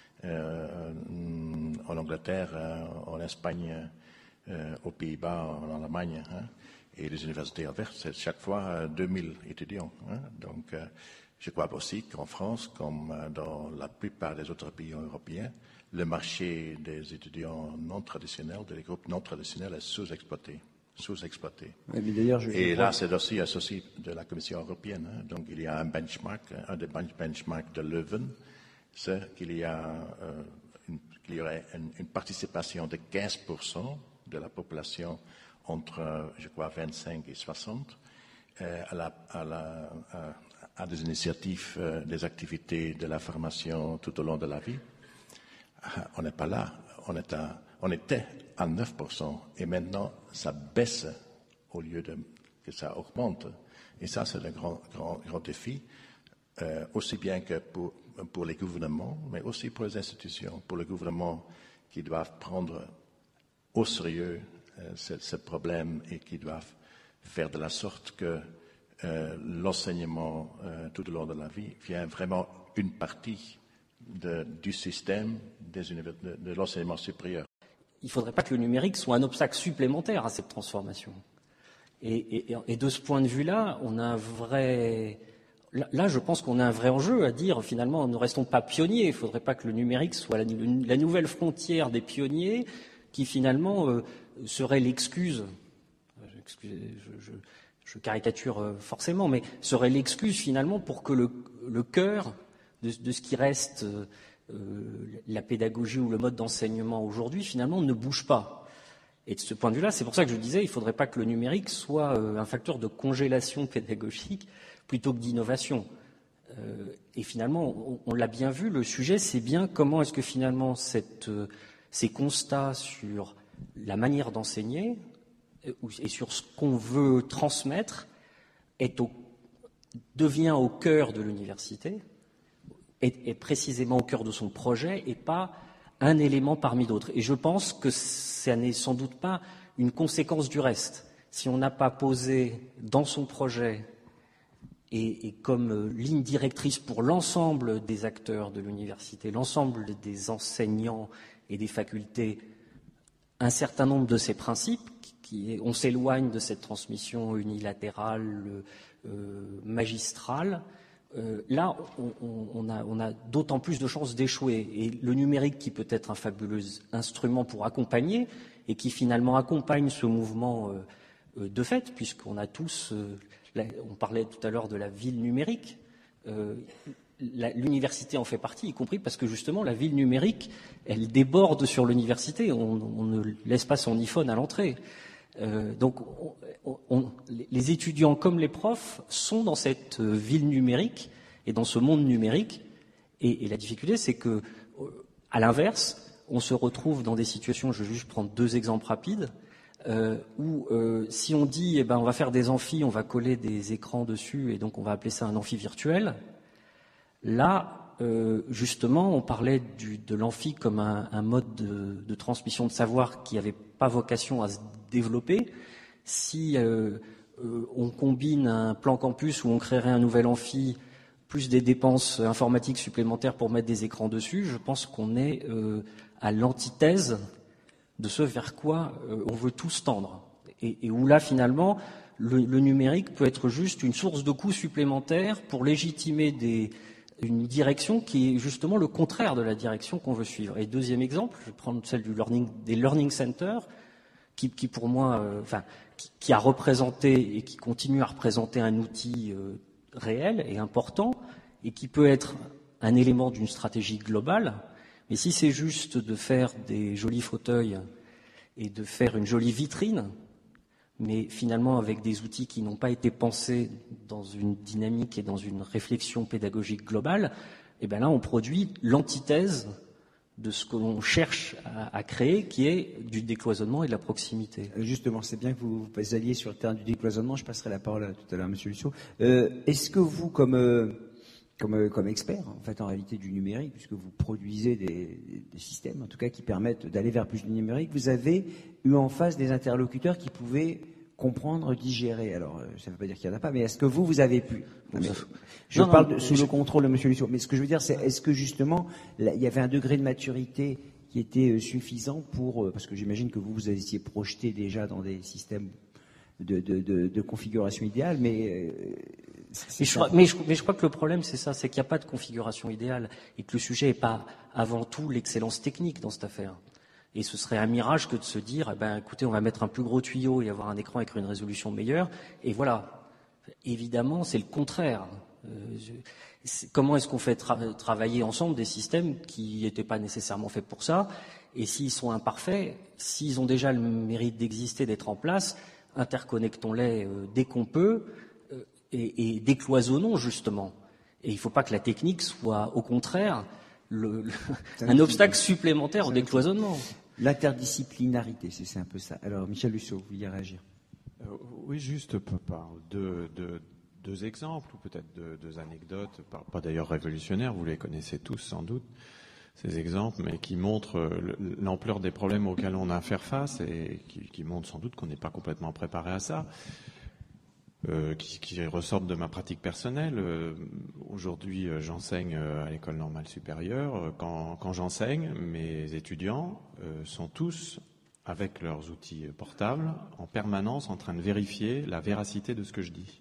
euh, en Angleterre, euh, en Espagne, euh, aux Pays-Bas, en Allemagne. Hein. Et les universités ouvertes, c'est chaque fois euh, deux mille étudiants. Hein. Donc, euh, je crois aussi qu'en France, comme euh, dans la plupart des autres pays européens, le marché des étudiants non traditionnels, des groupes non traditionnels, est sous-exploité. sous-exploité. Oui, mais d'ailleurs, je, Et je là, crois... c'est aussi un souci de la Commission européenne. Hein. Donc, il y a un benchmark, un des benchmarks de Leuven, c'est qu'il y, a, euh, une, qu'il y aurait une, une participation de quinze pour cent de la population entre, je crois, vingt-cinq et soixante euh, à, la, à, la, à, à des initiatives, euh, des activités de la formation tout au long de la vie. On n'est pas là, on, est à, on était à neuf pour cent et maintenant ça baisse au lieu de que ça augmente. Et ça, c'est un grand, grand, grand défi, euh, aussi bien que pour, pour les gouvernements, mais aussi pour les institutions, pour les gouvernements qui doivent prendre au sérieux euh, ce, ce problème et qui doivent faire de la sorte que euh, l'enseignement euh, tout au long de la vie vient vraiment une partie de, du système des univers, de, de l'enseignement supérieur. Il ne faudrait pas que le numérique soit un obstacle supplémentaire à cette transformation. Et, et, et de ce point de vue-là, on a un vrai... Là, je pense qu'on a un vrai enjeu à dire, finalement, ne restons pas pionniers. Il ne faudrait pas que le numérique soit la, la nouvelle frontière des pionniers qui, finalement, euh, serait l'excuse, je, je, je caricature euh, forcément, mais serait l'excuse, finalement, pour que le, le cœur de, de ce qui reste euh, la pédagogie ou le mode d'enseignement aujourd'hui, finalement, ne bouge pas. Et de ce point de vue-là, c'est pour ça que je disais, il ne faudrait pas que le numérique soit euh, un facteur de congélation pédagogique plutôt que d'innovation. Euh, et finalement, on, on l'a bien vu, le sujet, c'est bien comment est-ce que finalement cette, euh, ces constats sur la manière d'enseigner euh, et sur ce qu'on veut transmettre est au, devient au cœur de l'université, est, est précisément au cœur de son projet et pas un élément parmi d'autres. Et je pense que ça n'est sans doute pas une conséquence du reste. Si on n'a pas posé dans son projet et, et comme ligne directrice pour l'ensemble des acteurs de l'université, l'ensemble des enseignants et des facultés, un certain nombre de ces principes, qui est, on s'éloigne de cette transmission unilatérale, euh, magistrale. Euh, là, on, on, on a, on a d'autant plus de chances d'échouer. Et le numérique, qui peut être un fabuleux instrument pour accompagner, et qui finalement accompagne ce mouvement euh, de fait, puisqu'on a tous, euh, là, on parlait tout à l'heure de la ville numérique, euh, la, l'université en fait partie, y compris parce que justement la ville numérique, elle déborde sur l'université, on, on ne laisse pas son iPhone à l'entrée. Euh, donc, on, on, les étudiants comme les profs sont dans cette ville numérique et dans ce monde numérique. Et, et la difficulté, c'est que, à l'inverse, on se retrouve dans des situations. Je vais juste prendre deux exemples rapides euh, où, euh, si on dit, eh ben, on va faire des amphis, on va coller des écrans dessus, et donc on va appeler ça un amphi virtuel. Là, euh, justement, on parlait du, de l'amphi comme un, un mode de, de transmission de savoir qui n'avait pas vocation à se développer. Si euh, euh, on combine un plan campus où on créerait un nouvel amphi, plus des dépenses informatiques supplémentaires pour mettre des écrans dessus, je pense qu'on est euh, à l'antithèse de ce vers quoi euh, on veut tous tendre. Et, et où là, finalement, le, le numérique peut être juste une source de coûts supplémentaires pour légitimer des, une direction qui est justement le contraire de la direction qu'on veut suivre. Et deuxième exemple, je vais prendre celle du learning, des learning centers, qui, qui pour moi, euh, enfin, qui, qui a représenté et qui continue à représenter un outil euh, réel et important, et qui peut être un élément d'une stratégie globale. Mais si c'est juste de faire des jolis fauteuils et de faire une jolie vitrine, mais finalement avec des outils qui n'ont pas été pensés dans une dynamique et dans une réflexion pédagogique globale, eh bien là on produit l'antithèse de ce que l'on cherche à, à créer, qui est du décloisonnement et de la proximité. Justement, c'est bien que vous vous alliez sur le terrain du décloisonnement. Je passerai la parole tout à l'heure à M. Lussot. Euh, est-ce que vous, comme, euh, comme, comme expert, en fait, en réalité, du numérique, puisque vous produisez des, des systèmes, en tout cas, qui permettent d'aller vers plus du numérique, vous avez eu en face des interlocuteurs qui pouvaient comprendre, digérer. Alors, ça ne veut pas dire qu'il n'y en a pas, mais est-ce que vous, vous avez pu? Non, mais, je non, parle de, non, sous je... le contrôle de M. Lussot. Mais ce que je veux dire, c'est est-ce que justement, là, il y avait un degré de maturité qui était suffisant pour, parce que j'imagine que vous, vous étiez projeté déjà dans des systèmes de, de, de, de configuration idéale, mais... Mais je, crois, mais, je, mais je crois que le problème, c'est ça, c'est qu'il n'y a pas de configuration idéale et que le sujet n'est pas avant tout l'excellence technique dans cette affaire. Et ce serait un mirage que de se dire, eh ben, écoutez, on va mettre un plus gros tuyau et avoir un écran avec une résolution meilleure. Et voilà. Évidemment, c'est le contraire. Euh, je, c'est, comment est-ce qu'on fait tra- travailler ensemble des systèmes qui n'étaient pas nécessairement faits pour ça? Et s'ils sont imparfaits, s'ils ont déjà le mérite d'exister, d'être en place, interconnectons-les euh, dès qu'on peut euh, et, et décloisonnons justement. Et il ne faut pas que la technique soit, au contraire, Le, le, un obstacle supplémentaire au décloisonnement. L'interdisciplinarité, c'est, c'est un peu ça. Alors, Michel Lussot, vous vouliez réagir? euh, Oui, juste par deux, deux, deux exemples, ou peut-être deux, deux anecdotes, pas, pas d'ailleurs révolutionnaires, vous les connaissez tous sans doute, ces exemples, mais qui montrent l'ampleur des problèmes auxquels on a à faire face et qui, qui montrent sans doute qu'on n'est pas complètement préparé à ça. Euh, qui, qui ressortent de ma pratique personnelle. Euh, aujourd'hui, euh, j'enseigne euh, à l'école normale supérieure. Euh, quand, quand j'enseigne, mes étudiants euh, sont tous, avec leurs outils portables, en permanence en train de vérifier la véracité de ce que je dis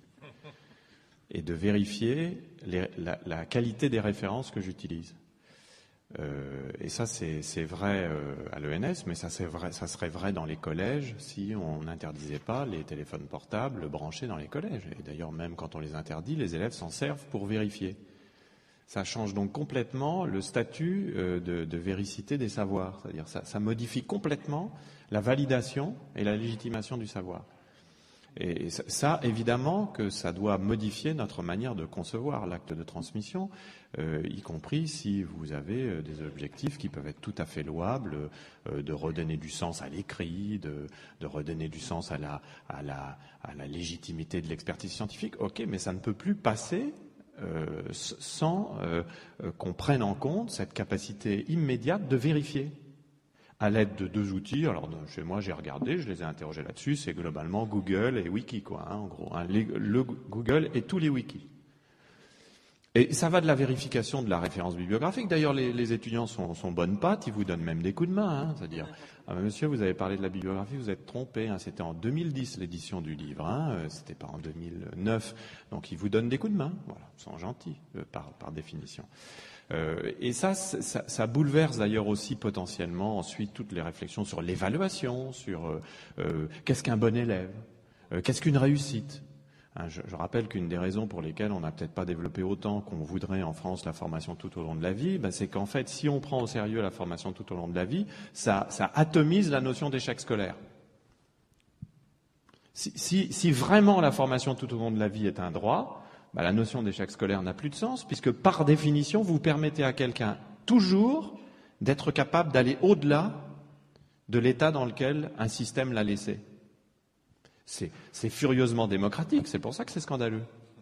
et de vérifier les, la, la qualité des références que j'utilise. Euh, et ça, c'est, c'est vrai euh, à l'E N S, mais ça, c'est vrai, ça serait vrai dans les collèges si on n'interdisait pas les téléphones portables branchés dans les collèges. Et d'ailleurs, même quand on les interdit, les élèves s'en servent pour vérifier. Ça change donc complètement le statut euh, de, de véricité des savoirs. C'est-à-dire ça, ça modifie complètement la validation et la légitimation du savoir. Et ça, ça, évidemment, que ça doit modifier notre manière de concevoir l'acte de transmission, euh, y compris si vous avez euh, des objectifs qui peuvent être tout à fait louables, euh, de redonner du sens à l'écrit, de, de redonner du sens à la, à, la, à la légitimité de l'expertise scientifique. Ok, mais ça ne peut plus passer euh, sans euh, euh, qu'on prenne en compte cette capacité immédiate de vérifier. À l'aide de deux outils, alors chez moi j'ai regardé, je les ai interrogés là-dessus, c'est globalement Google et Wiki, quoi, hein, en gros, hein, les, le Google et tous les wikis. Et ça va de la vérification de la référence bibliographique. D'ailleurs, les, les étudiants sont, sont bonnes pattes, ils vous donnent même des coups de main, hein, c'est-à-dire, ah ben, monsieur, vous avez parlé de la bibliographie, vous êtes trompé, hein, c'était en deux mille dix l'édition du livre, hein, euh, c'était pas en deux mille neuf, donc ils vous donnent des coups de main, voilà, ils sont gentils euh, par, par définition. Euh, et ça, ça, ça bouleverse d'ailleurs aussi potentiellement ensuite toutes les réflexions sur l'évaluation, sur euh, euh, qu'est-ce qu'un bon élève, euh, qu'est-ce qu'une réussite. Hein, je, je rappelle qu'une des raisons pour lesquelles on n'a peut-être pas développé autant qu'on voudrait en France la formation tout au long de la vie, ben c'est qu'en fait, si on prend au sérieux la formation tout au long de la vie, ça, ça atomise la notion d'échec scolaire. Si, si, si vraiment la formation tout au long de la vie est un droit, bah, la notion d'échec scolaire n'a plus de sens, puisque par définition, vous permettez à quelqu'un toujours d'être capable d'aller au-delà de l'état dans lequel un système l'a laissé. C'est, c'est furieusement démocratique, c'est pour ça que c'est scandaleux.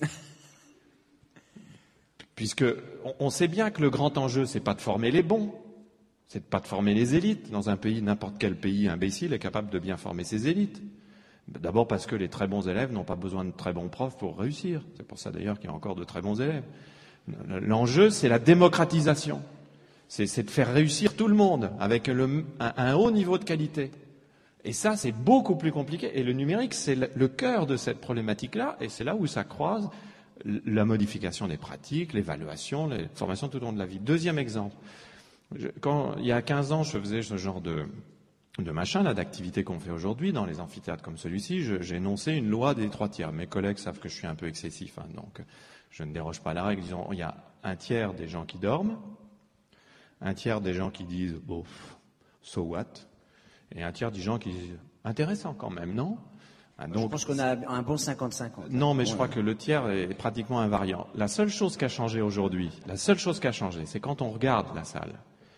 Puisque on, on sait bien que le grand enjeu, c'est pas de former les bons, c'est de pas de former les élites. Dans un pays, n'importe quel pays imbécile est capable de bien former ses élites. D'abord parce que les très bons élèves n'ont pas besoin de très bons profs pour réussir. C'est pour ça d'ailleurs qu'il y a encore de très bons élèves. L'enjeu, c'est la démocratisation. C'est, c'est de faire réussir tout le monde avec le, un, un haut niveau de qualité. Et ça, c'est beaucoup plus compliqué. Et le numérique, c'est le, le cœur de cette problématique-là. Et c'est là où ça croise la modification des pratiques, l'évaluation, les formations tout au long de la vie. Deuxième exemple. Je, quand, il y a quinze ans, je faisais ce genre de... de machin, là, d'activités qu'on fait aujourd'hui dans les amphithéâtres comme celui-ci, je, j'ai énoncé une loi des trois tiers. Mes collègues savent que je suis un peu excessif, hein, donc je ne déroge pas à la règle. Disons, il y a un tiers des gens qui dorment, un tiers des gens qui disent « bon, so what ?» et un tiers des gens qui disent « intéressant quand même, non ?» Donc, je pense qu'on a un bon cinquante cinquante. Non, mais je crois que le tiers est pratiquement invariant. La seule chose qui a changé aujourd'hui, la seule chose qui a changé, c'est quand on regarde la salle.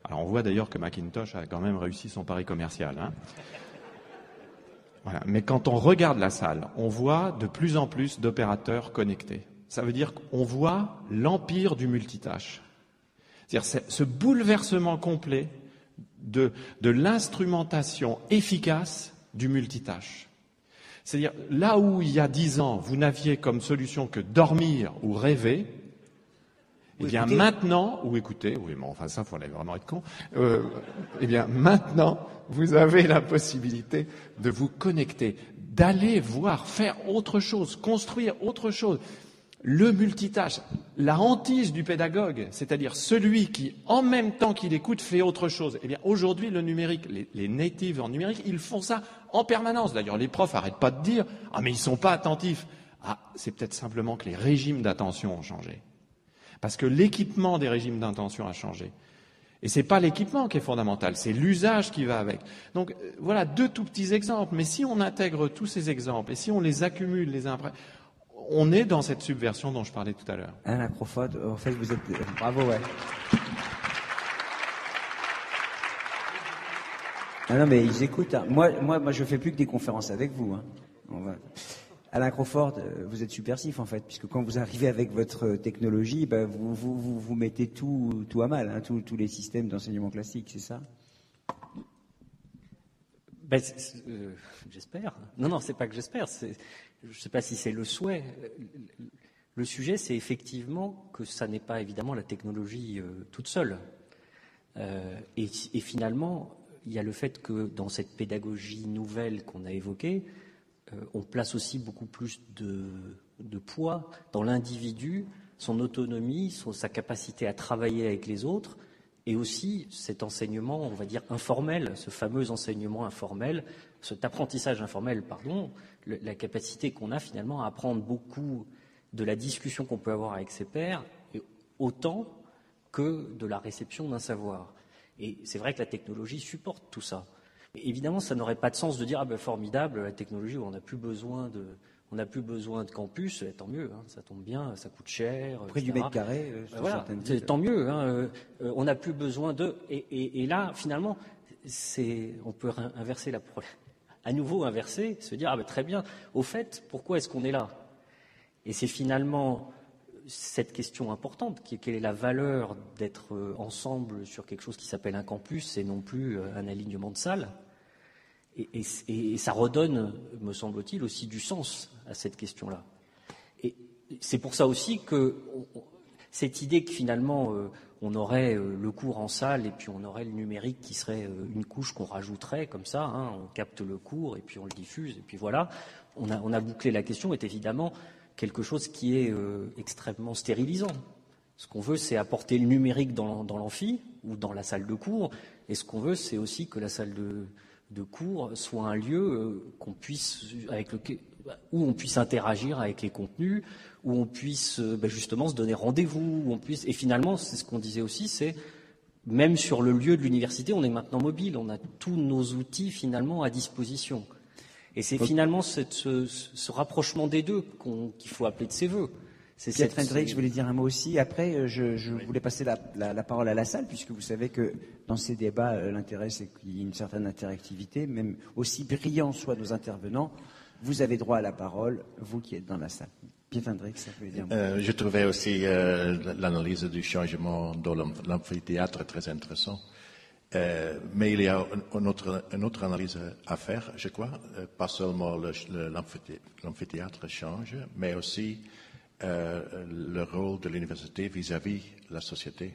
Alors on voit d'ailleurs que Macintosh a quand même réussi son pari commercial. Hein. Voilà. Mais quand on regarde la salle, on voit de plus en plus d'opérateurs connectés. Ça veut dire qu'on voit l'empire du multitâche. C'est-à-dire ce bouleversement complet de, de l'instrumentation efficace du multitâche. C'est-à-dire, là où il y a dix ans, vous n'aviez comme solution que dormir ou rêver, eh bien écoutez. maintenant, ou écoutez, oui, mais enfin ça, il fallait vraiment être con, euh, eh bien maintenant, vous avez la possibilité de vous connecter, d'aller voir, faire autre chose, construire autre chose. Le multitâche, la hantise du pédagogue, c'est-à-dire celui qui, en même temps qu'il écoute, fait autre chose. Eh bien, aujourd'hui, le numérique, les, les natives en numérique, ils font ça en permanence. D'ailleurs, les profs n'arrêtent pas de dire « Ah, mais ils ne sont pas attentifs ». Ah, c'est peut-être simplement que les régimes d'attention ont changé. Parce que l'équipement des régimes d'attention a changé. Et c'est pas l'équipement qui est fondamental, c'est l'usage qui va avec. Donc, euh, voilà deux tout petits exemples. Mais si on intègre tous ces exemples et si on les accumule les uns après, on est dans cette subversion dont je parlais tout à l'heure. Alain Crawford, en fait, vous êtes... Bravo, ouais. Ah non, mais ils écoutent. Hein. Moi, moi, moi, je fais plus que des conférences avec vous. Hein. On va... Alain Crawford, vous êtes subversif, en fait, puisque quand vous arrivez avec votre technologie, bah, vous, vous, vous, vous mettez tout, tout à mal, hein, tous, tous les systèmes d'enseignement classique, c'est ça? Ben, c'est, c'est, euh, j'espère. Non, non, c'est pas que j'espère. C'est, je ne sais pas si c'est le souhait. Le sujet, c'est effectivement que ça n'est pas évidemment la technologie euh, toute seule. Euh, et, et finalement, il y a le fait que dans cette pédagogie nouvelle qu'on a évoquée, euh, on place aussi beaucoup plus de, de poids dans l'individu, son autonomie, son, sa capacité à travailler avec les autres. Et aussi cet enseignement, on va dire, informel, ce fameux enseignement informel, cet apprentissage informel, pardon, le, la capacité qu'on a finalement à apprendre beaucoup de la discussion qu'on peut avoir avec ses pairs, et autant que de la réception d'un savoir. Et c'est vrai que la technologie supporte tout ça. Mais évidemment, ça n'aurait pas de sens de dire « Ah ben formidable, la technologie, on n'a plus besoin de… » On n'a plus besoin de campus, tant mieux, hein, ça tombe bien, ça coûte cher. Près du mètre carré, euh, sur voilà, certaines c'est, villes. Tant mieux, hein, euh, on n'a plus besoin de. Et, et, et là, finalement, c'est, on peut inverser la problème. À nouveau inverser, se dire ah ben très bien. Au fait, pourquoi est-ce qu'on est là? Et c'est finalement cette question importante, qui est quelle est la valeur d'être ensemble sur quelque chose qui s'appelle un campus et non plus un alignement de salles. Et, et, et ça redonne, me semble-t-il, aussi du sens à cette question-là. Et c'est pour ça aussi que on, cette idée que finalement euh, on aurait euh, le cours en salle et puis on aurait le numérique qui serait euh, une couche qu'on rajouterait comme ça, hein, on capte le cours et puis on le diffuse et puis voilà, on a, on a bouclé la question, est évidemment quelque chose qui est euh, extrêmement stérilisant. Ce qu'on veut, c'est apporter le numérique dans, dans l'amphi ou dans la salle de cours, et ce qu'on veut, c'est aussi que la salle de de cours soit un lieu euh, qu'on puisse, avec le, où on puisse interagir avec les contenus, où on puisse euh, ben justement se donner rendez-vous, où on puisse, et finalement, c'est ce qu'on disait aussi, c'est même sur le lieu de l'université, on est maintenant mobile, on a tous nos outils finalement à disposition. Et c'est finalement cette, ce, ce rapprochement des deux qu'on, qu'il faut appeler de ses voeux. C'est Pierre Hendrick, je voulais dire un mot aussi. Après, je, je oui. voulais passer la, la, la parole à la salle, puisque vous savez que dans ces débats, euh, l'intérêt, c'est qu'il y ait une certaine interactivité, même aussi brillants soient nos intervenants. Vous avez droit à la parole, vous qui êtes dans la salle. Pierre Hendrick, ça peut dire. Euh, je trouvais aussi euh, l'analyse du changement dans l'amphithéâtre très intéressant. Euh, mais il y a une autre, une autre analyse à faire, je crois. Euh, pas seulement le, le, l'amphithé, l'amphithéâtre change, mais aussi Euh, le rôle de l'université vis-à-vis la société.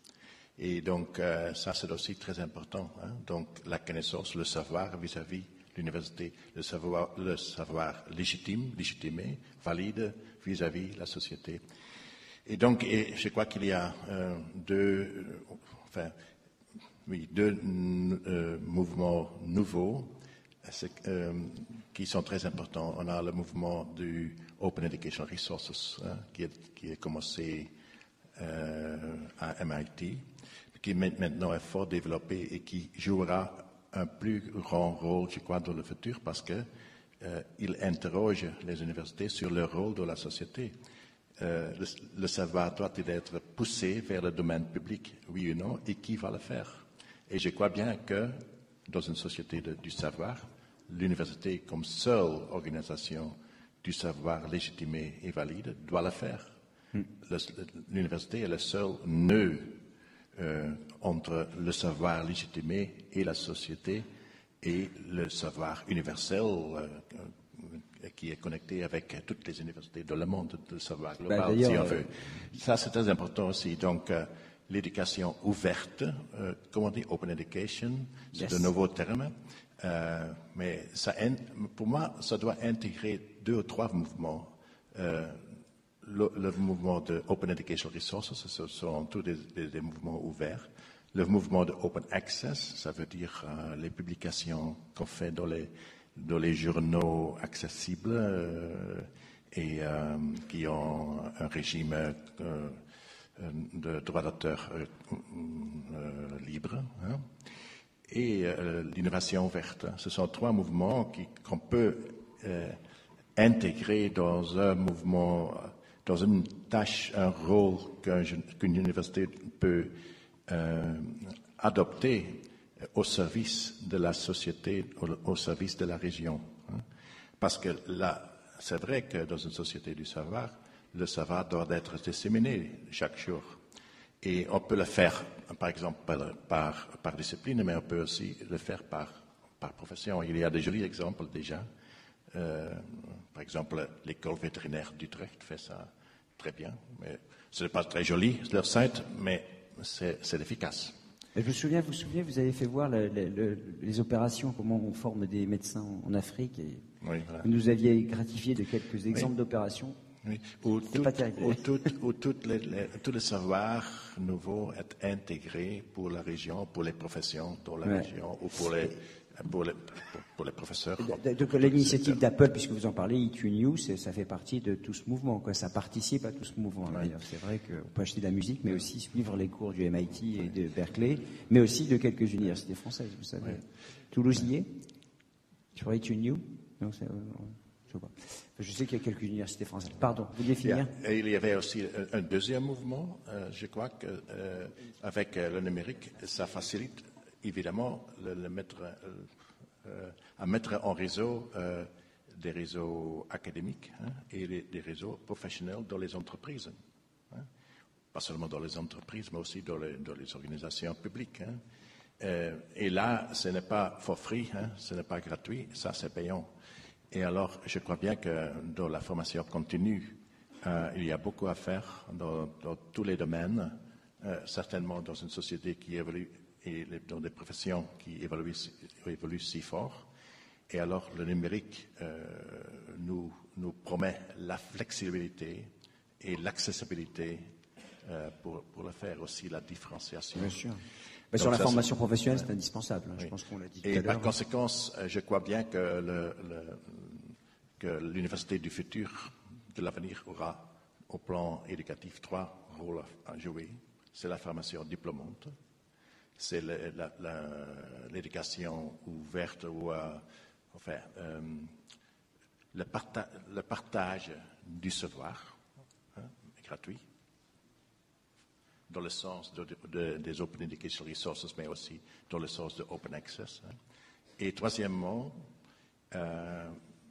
Et donc, euh, ça, c'est aussi très important. Hein? Donc, la connaissance, le savoir vis-à-vis l'université, le savoir, le savoir légitime, légitimé, valide vis-à-vis la société. Et donc, et je crois qu'il y a euh, deux, euh, enfin, oui, deux euh, mouvements nouveaux euh, qui sont très importants. On a le mouvement du Open Education Resources, hein, qui, est, qui est commencé euh, à M I T, qui maintenant est fort développé et qui jouera un plus grand rôle, je crois, dans le futur, parce qu'il euh, interroge les universités sur leur rôle dans la société. Euh, le, le savoir doit-il être poussé vers le domaine public, oui ou non, et qui va le faire? Et je crois bien que dans une société de, du savoir, l'université, comme seule organisation du savoir légitimé et valide, doit le faire. Mm. Le, l'université est le seul nœud euh, entre le savoir légitimé et la société et le savoir universel euh, qui est connecté avec toutes les universités de le monde, le savoir global, bah, si on veut. Ça, c'est très important aussi. Donc, euh, l'éducation ouverte, euh, comment on dit, open education, c'est yes. un nouveau terme. Euh, mais ça, pour moi, ça doit intégrer deux ou trois mouvements. Euh, le, le mouvement de Open Education Resources, ce sont tous des, des, des mouvements ouverts. Le mouvement de Open Access, ça veut dire euh, les publications qu'on fait dans les, dans les journaux accessibles euh, et euh, qui ont un régime euh, de droit d'auteur euh, euh, libre. Hein. Et euh, l'innovation verte. Ce sont trois mouvements qui, qu'on peut euh, intégrer dans un mouvement, dans une tâche, un rôle qu'un, qu'une université peut euh, adopter au service de la société, au, au service de la région. Hein. Parce que là, c'est vrai que dans une société du savoir, le savoir doit être disséminé chaque jour. Et on peut le faire, par exemple, par, par, par discipline, mais on peut aussi le faire par, par profession. Il y a de jolis exemples déjà. Euh, par exemple, l'école vétérinaire d'Utrecht fait ça très bien. Mais ce n'est pas très joli, leur site, mais c'est, c'est efficace. Je me souviens, vous vous souvenez, vous avez fait voir le, le, le, les opérations, comment on forme des médecins en Afrique. Et oui, voilà. Vous nous aviez gratifié de quelques exemples oui. d'opérations. Oui, où, tout, où, tout, où tout, les, les, tout le savoir nouveau est intégré pour la région, pour les professions dans la ouais. région, ou pour les, pour les, pour, pour les professeurs. Donc l'initiative d'Apple, puisque vous en parlez, E two New, ça fait partie de tout ce mouvement, quoi. Ça participe à tout ce mouvement. Ouais. D'ailleurs, c'est vrai qu'on peut acheter de la musique, mais aussi suivre les cours du M I T et de Berkeley, mais aussi de quelques universités françaises, vous savez. Ouais. Toulouse y est sur E two New. Non, c'est, Je, je sais qu'il y a quelques universités françaises. Pardon, vous vouliez finir? Et il y avait aussi un deuxième mouvement. Euh, je crois qu'avec euh, euh, le numérique, ça facilite évidemment le, le mettre, euh, à mettre en réseau euh, des réseaux académiques hein, et les, des réseaux professionnels dans les entreprises. Hein. Pas seulement dans les entreprises, mais aussi dans les, dans les organisations publiques. Hein. Euh, et là, ce n'est pas for free, hein, ce n'est pas gratuit, ça c'est payant. Et alors, je crois bien que dans la formation continue, euh, il y a beaucoup à faire dans, dans tous les domaines, euh, certainement dans une société qui évolue et dans des professions qui évoluent, évoluent si fort. Et alors, le numérique euh, nous, nous promet la flexibilité et l'accessibilité euh, pour, pour le faire, aussi la différenciation. Bien sûr. Mais sur la ça, formation professionnelle, c'est indispensable. Hein, oui. Je pense qu'on l'a dit tout et à l'heure. par conséquent, je crois bien que, le, le, que l'université du futur, de l'avenir, aura au plan éducatif trois rôles à jouer. C'est la formation diplômante, c'est le, la, la, l'éducation ouverte ou euh, enfin, euh, le, parta- le partage du savoir hein, gratuit, dans le sens de, de, des Open Education Resources, mais aussi dans le sens de Open Access. Hein. Et troisièmement, euh,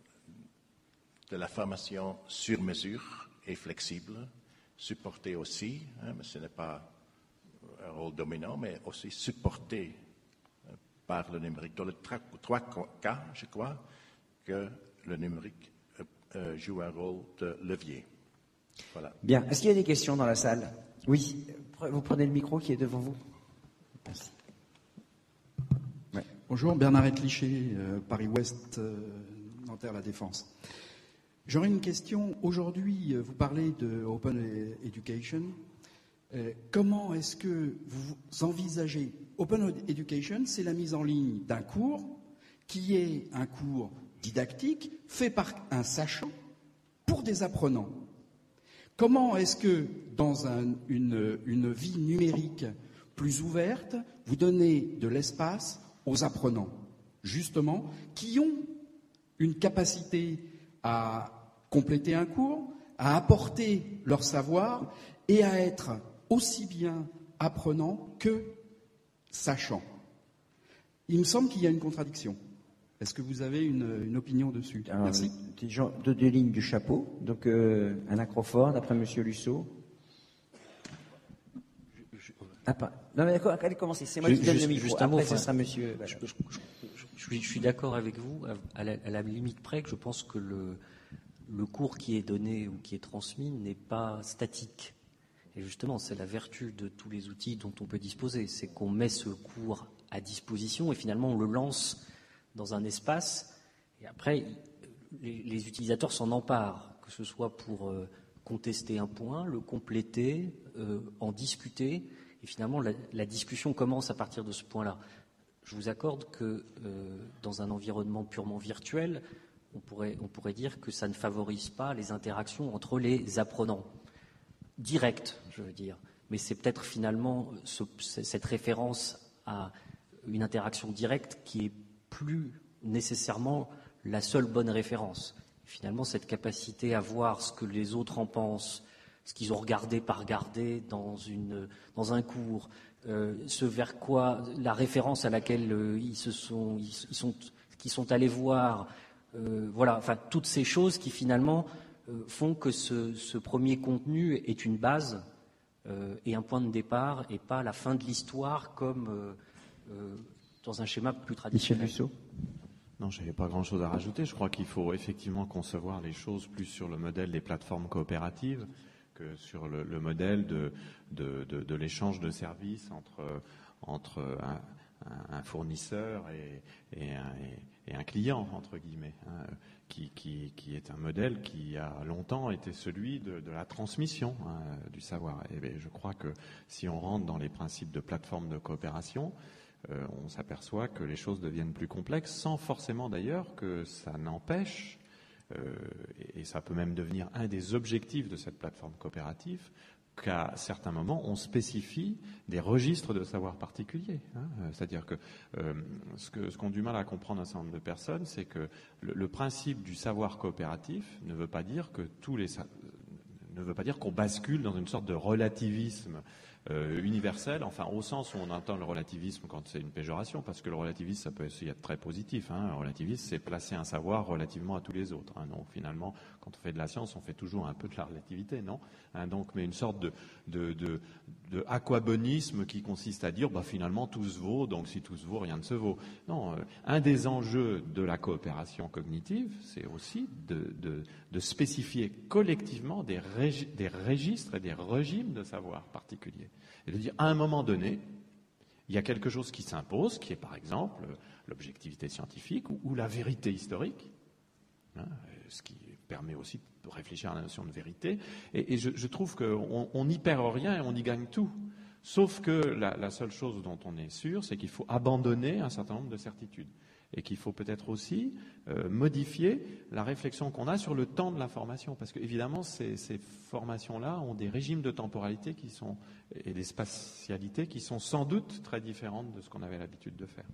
de la formation sur mesure et flexible, supportée aussi, hein, mais ce n'est pas un rôle dominant, mais aussi supportée euh, par le numérique. Dans les tra- trois cas, je crois, que le numérique euh, euh, joue un rôle de levier. Voilà. Bien. Est-ce qu'il y a des questions dans la salle? Oui. Vous prenez le micro qui est devant vous. Merci. Ouais. Bonjour, Bernard Etliché, euh, Paris-Ouest, euh, Nanterre La Défense. J'aurais une question. Aujourd'hui, vous parlez de Open Education. Euh, comment est-ce que vous envisagez Open Education, c'est la mise en ligne d'un cours qui est un cours didactique fait par un sachant pour des apprenants. Comment est-ce que, dans un, une, une vie numérique plus ouverte, vous donnez de l'espace aux apprenants, justement, qui ont une capacité à compléter un cours, à apporter leur savoir et à être aussi bien apprenants que sachants? Il me semble qu'il y a une contradiction. Est-ce que vous avez une, une opinion dessus? Alors, Merci. Des gens de deux lignes du chapeau. Donc, euh, Anna Crawford, après Monsieur Lusso. Ah, pas. Non, mais d'accord, allez commencer. C'est moi Juste- qui donne le juste- micro. juste un mot, Après, ce enfin, sera Monsieur. Je, je- je- je suis, je suis d'accord avec vous, à la, à la limite près que je pense que le, le cours qui est donné ou qui est transmis n'est pas statique. Et justement, c'est la vertu de tous les outils dont on peut disposer. C'est qu'on met ce cours à disposition et finalement on le lance dans un espace. Et après, les, les utilisateurs s'en emparent, que ce soit pour euh, contester un point, le compléter, euh, en discuter. Et finalement, la, la discussion commence à partir de ce point-là. Je vous accorde que euh, dans un environnement purement virtuel, on pourrait, on pourrait dire que ça ne favorise pas les interactions entre les apprenants. Directes, je veux dire. Mais c'est peut-être finalement ce, cette référence à une interaction directe qui est plus nécessairement la seule bonne référence. Finalement, cette capacité à voir ce que les autres en pensent, ce qu'ils ont regardé par regarder dans, une, dans un cours, euh, ce vers quoi, la référence à laquelle euh, ils se sont, ils, ils sont, qu'ils sont allés voir, euh, voilà, enfin toutes ces choses qui finalement euh, font que ce, ce premier contenu est une base euh, et un point de départ et pas la fin de l'histoire comme euh, euh, dans un schéma plus Michel traditionnel. Lusso. Non, je n'avais pas grand-chose à rajouter. Je crois qu'il faut effectivement concevoir les choses plus sur le modèle des plateformes coopératives que sur le, le modèle de, de, de, de l'échange de services entre, entre un, un fournisseur et, et, un, et un client, entre guillemets, hein, qui, qui, qui est un modèle qui a longtemps été celui de, de la transmission hein, du savoir. Et bien, je crois que si on rentre dans les principes de plateformes de coopération, Euh, on s'aperçoit que les choses deviennent plus complexes, sans forcément d'ailleurs que ça n'empêche, euh, et, et ça peut même devenir un des objectifs de cette plateforme coopérative, qu'à certains moments on spécifie des registres de savoir particuliers. Hein. C'est-à-dire que euh, ce que ce qu'ont du mal à comprendre un certain nombre de personnes, c'est que le, le principe du savoir coopératif ne veut pas dire que tous les ne veut pas dire qu'on bascule dans une sorte de relativisme Euh, universel, enfin au sens où on entend le relativisme quand c'est une péjoration, parce que le relativisme ça peut aussi être très positif. Hein. Le relativisme c'est placer un savoir relativement à tous les autres. Hein. Donc finalement, quand on fait de la science, on fait toujours un peu de la relativité, non hein, donc, mais une sorte de, de, de, de aquabonisme qui consiste à dire, bah finalement tout se vaut, donc si tout se vaut, rien ne se vaut. Non, euh, un des enjeux de la coopération cognitive, c'est aussi de, de, de spécifier collectivement des, régi- des registres et des régimes de savoir particuliers. Et de dire, à un moment donné, il y a quelque chose qui s'impose, qui est par exemple l'objectivité scientifique ou, ou la vérité historique, hein, ce qui permet aussi de réfléchir à la notion de vérité. Et, et je, je trouve qu'on n'y perd rien et on y gagne tout. Sauf que la, la seule chose dont on est sûr, c'est qu'il faut abandonner un certain nombre de certitudes. Et qu'il faut peut-être aussi euh, modifier la réflexion qu'on a sur le temps de l'information. Parce qu'évidemment, ces, ces formations-là ont des régimes de temporalité qui sont, et des spatialités qui sont sans doute très différentes de ce qu'on avait l'habitude de faire.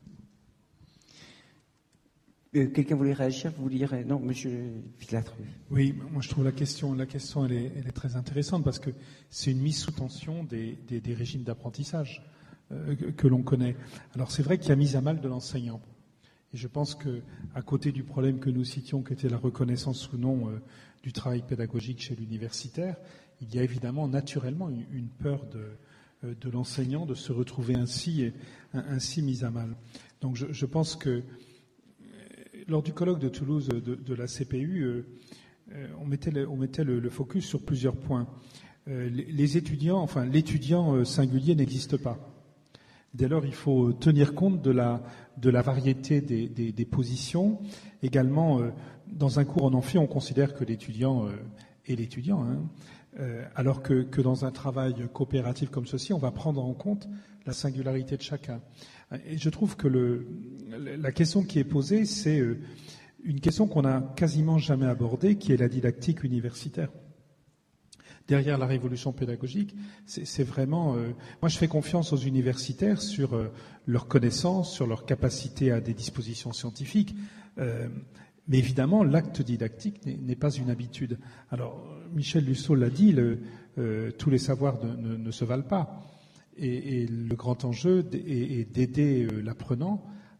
Euh, quelqu'un voulait réagir? Vous voulez dire non, Monsieur Filatre? Oui, moi je trouve la question, la question elle est, elle est très intéressante parce que c'est une mise sous tension des, des, des régimes d'apprentissage euh, que, que l'on connaît. Alors c'est vrai qu'il y a mise à mal de l'enseignant. Et je pense que, à côté du problème que nous citions, qui était la reconnaissance ou non euh, du travail pédagogique chez l'universitaire, il y a évidemment naturellement une, une peur de, euh, de l'enseignant de se retrouver ainsi, ainsi mis à mal. Donc je, je pense que euh, lors du colloque de Toulouse de, de la C P U, euh, euh, on mettait, le, on mettait le, le focus sur plusieurs points. Euh, les, les étudiants, enfin l'étudiant euh, singulier n'existe pas. Dès lors, il faut tenir compte de la, de la variété des, des, des positions. Également, euh, dans un cours en amphi, on considère que l'étudiant euh, est l'étudiant, hein, euh, alors que, que dans un travail coopératif comme ceci, on va prendre en compte la singularité de chacun. Et je trouve que le, la question qui est posée, c'est euh, une question qu'on n'a quasiment jamais abordée, qui est la didactique universitaire. Derrière la révolution pédagogique, c'est, c'est vraiment... Euh, moi, je fais confiance aux universitaires sur euh, leur connaissance, sur leur capacité à des dispositions scientifiques. Euh, mais évidemment, l'acte didactique n'est, n'est pas une habitude. Alors, Michel Lusso l'a dit, le, euh, tous les savoirs ne, ne, ne se valent pas. Et, et le grand enjeu est, est d'aider euh, l'apprenant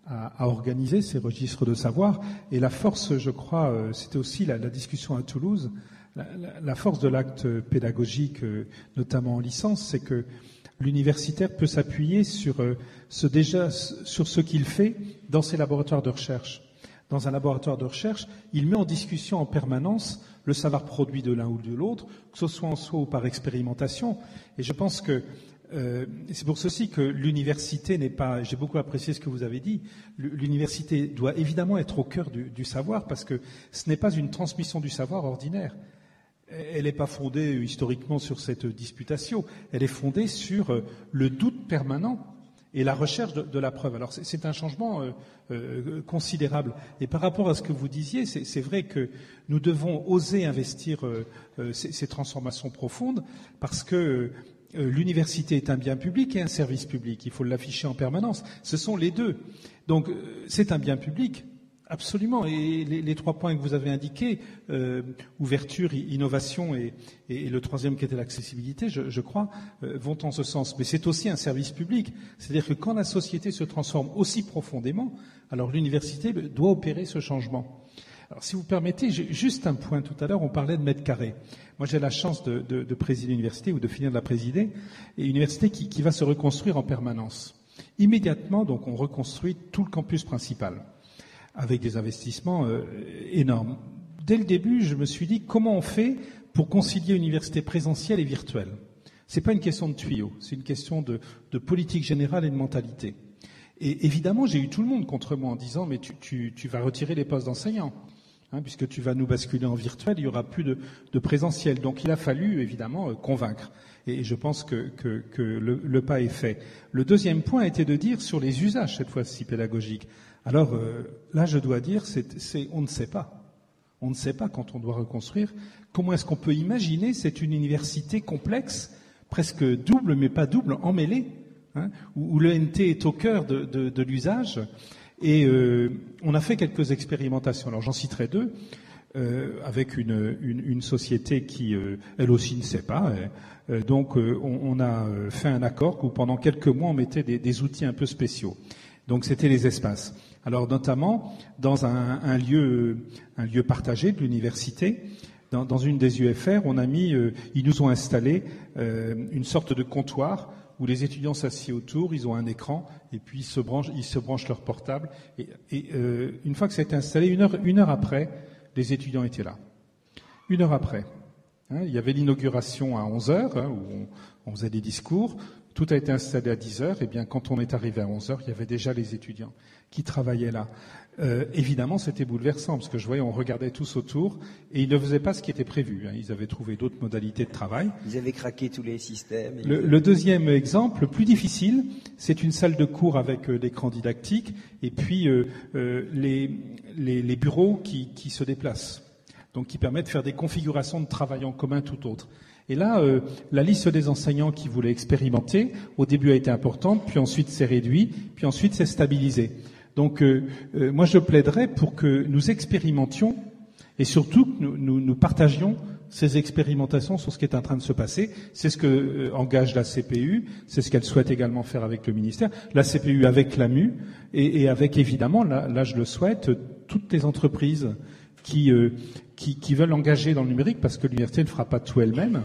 à, à organiser ces registres de savoir. Et la force, je crois, euh, c'était aussi la, la discussion à Toulouse, la, la, la force de l'acte pédagogique, euh, notamment en licence, c'est que l'universitaire peut s'appuyer sur euh, ce déjà sur ce qu'il fait dans ses laboratoires de recherche. Dans un laboratoire de recherche, il met en discussion en permanence le savoir produit de l'un ou de l'autre, que ce soit en soi ou par expérimentation. Et je pense que euh, c'est pour ceci que l'université n'est pas. J'ai beaucoup apprécié ce que vous avez dit. L'université doit évidemment être au cœur du, du savoir, parce que ce n'est pas une transmission du savoir ordinaire. Elle n'est pas fondée historiquement sur cette disputation. Elle est fondée sur le doute permanent et la recherche de, de la preuve. Alors c'est, c'est un changement euh, euh, considérable. Et par rapport à ce que vous disiez, c'est, c'est vrai que nous devons oser investir euh, euh, ces, ces transformations profondes, parce que euh, l'université est un bien public et un service public. Il faut l'afficher en permanence. Ce sont les deux. Donc euh, c'est un bien public. Absolument. Et les, les trois points que vous avez indiqués, euh, ouverture, innovation et, et, et le troisième qui était l'accessibilité, je, je crois, euh, vont en ce sens. Mais c'est aussi un service public. C'est-à-dire que quand la société se transforme aussi profondément, alors l'université doit opérer ce changement. Alors si vous permettez, j'ai juste un point. Tout à l'heure, on parlait de mètres carrés. Moi, j'ai la chance de, de, de présider l'université ou de finir de la présider, et une université qui, qui va se reconstruire en permanence. Immédiatement, donc, on reconstruit tout le campus principal, avec des investissements euh, énormes. Dès le début, je me suis dit, comment on fait pour concilier université présentielle et virtuelle? C'est pas une question de tuyaux, c'est une question de, de politique générale et de mentalité. Et évidemment, j'ai eu tout le monde contre moi en disant, mais tu, tu, tu vas retirer les postes d'enseignants, hein, puisque tu vas nous basculer en virtuel, il y aura plus de, de présentiel. Donc il a fallu, évidemment, euh, convaincre. Et je pense que, que, que le, le pas est fait. Le deuxième point était de dire sur les usages, cette fois-ci pédagogiques. Alors euh, là, je dois dire, c'est, c'est, on ne sait pas. On ne sait pas, quand on doit reconstruire, comment est-ce qu'on peut imaginer c'est une université complexe, presque double, mais pas double, emmêlée, hein, où, où l'E N T est au cœur de, de, de l'usage. Et euh, on a fait quelques expérimentations. Alors j'en citerai deux, euh, avec une, une, une société qui, euh, elle aussi, ne sait pas. Euh, donc euh, on, on a fait un accord où pendant quelques mois, on mettait des, des outils un peu spéciaux. Donc c'était les espaces. Alors notamment dans un, un lieu, un lieu partagé de l'université, dans, dans une des U F R, on a mis, euh, ils nous ont installé euh, une sorte de comptoir où les étudiants s'assiedent autour, ils ont un écran et puis ils se branchent, ils se branchent leur portable. Et, et euh, une fois que ça a été installé, une heure, une heure après, les étudiants étaient là. Une heure après, hein, il y avait l'inauguration à onze heures, hein, où on, on faisait des discours. Tout a été installé à dix heures, et bien quand on est arrivé à onze heures, il y avait déjà les étudiants qui travaillaient là. Euh, évidemment, c'était bouleversant, parce que je voyais, on regardait tous autour, et ils ne faisaient pas ce qui était prévu. Hein. Ils avaient trouvé d'autres modalités de travail. Ils avaient craqué tous les systèmes. Le, le deuxième exemple, le plus difficile, c'est une salle de cours avec euh, l'écran didactique, et puis euh, euh, les, les, les bureaux qui, qui se déplacent, donc qui permettent de faire des configurations de travail en commun tout autre. Et là, euh, la liste des enseignants qui voulaient expérimenter, au début a été importante, puis ensuite s'est réduite, puis ensuite s'est stabilisée. Donc, euh, euh, moi, je plaiderais pour que nous expérimentions et surtout que nous, nous, nous partagions ces expérimentations sur ce qui est en train de se passer. C'est ce que euh, engage la C P U, c'est ce qu'elle souhaite également faire avec le ministère, la C P U avec l'A M U et, et avec, évidemment, là, là je le souhaite, toutes les entreprises qui, euh, qui, qui veulent engager dans le numérique, parce que l'université ne fera pas tout elle-même.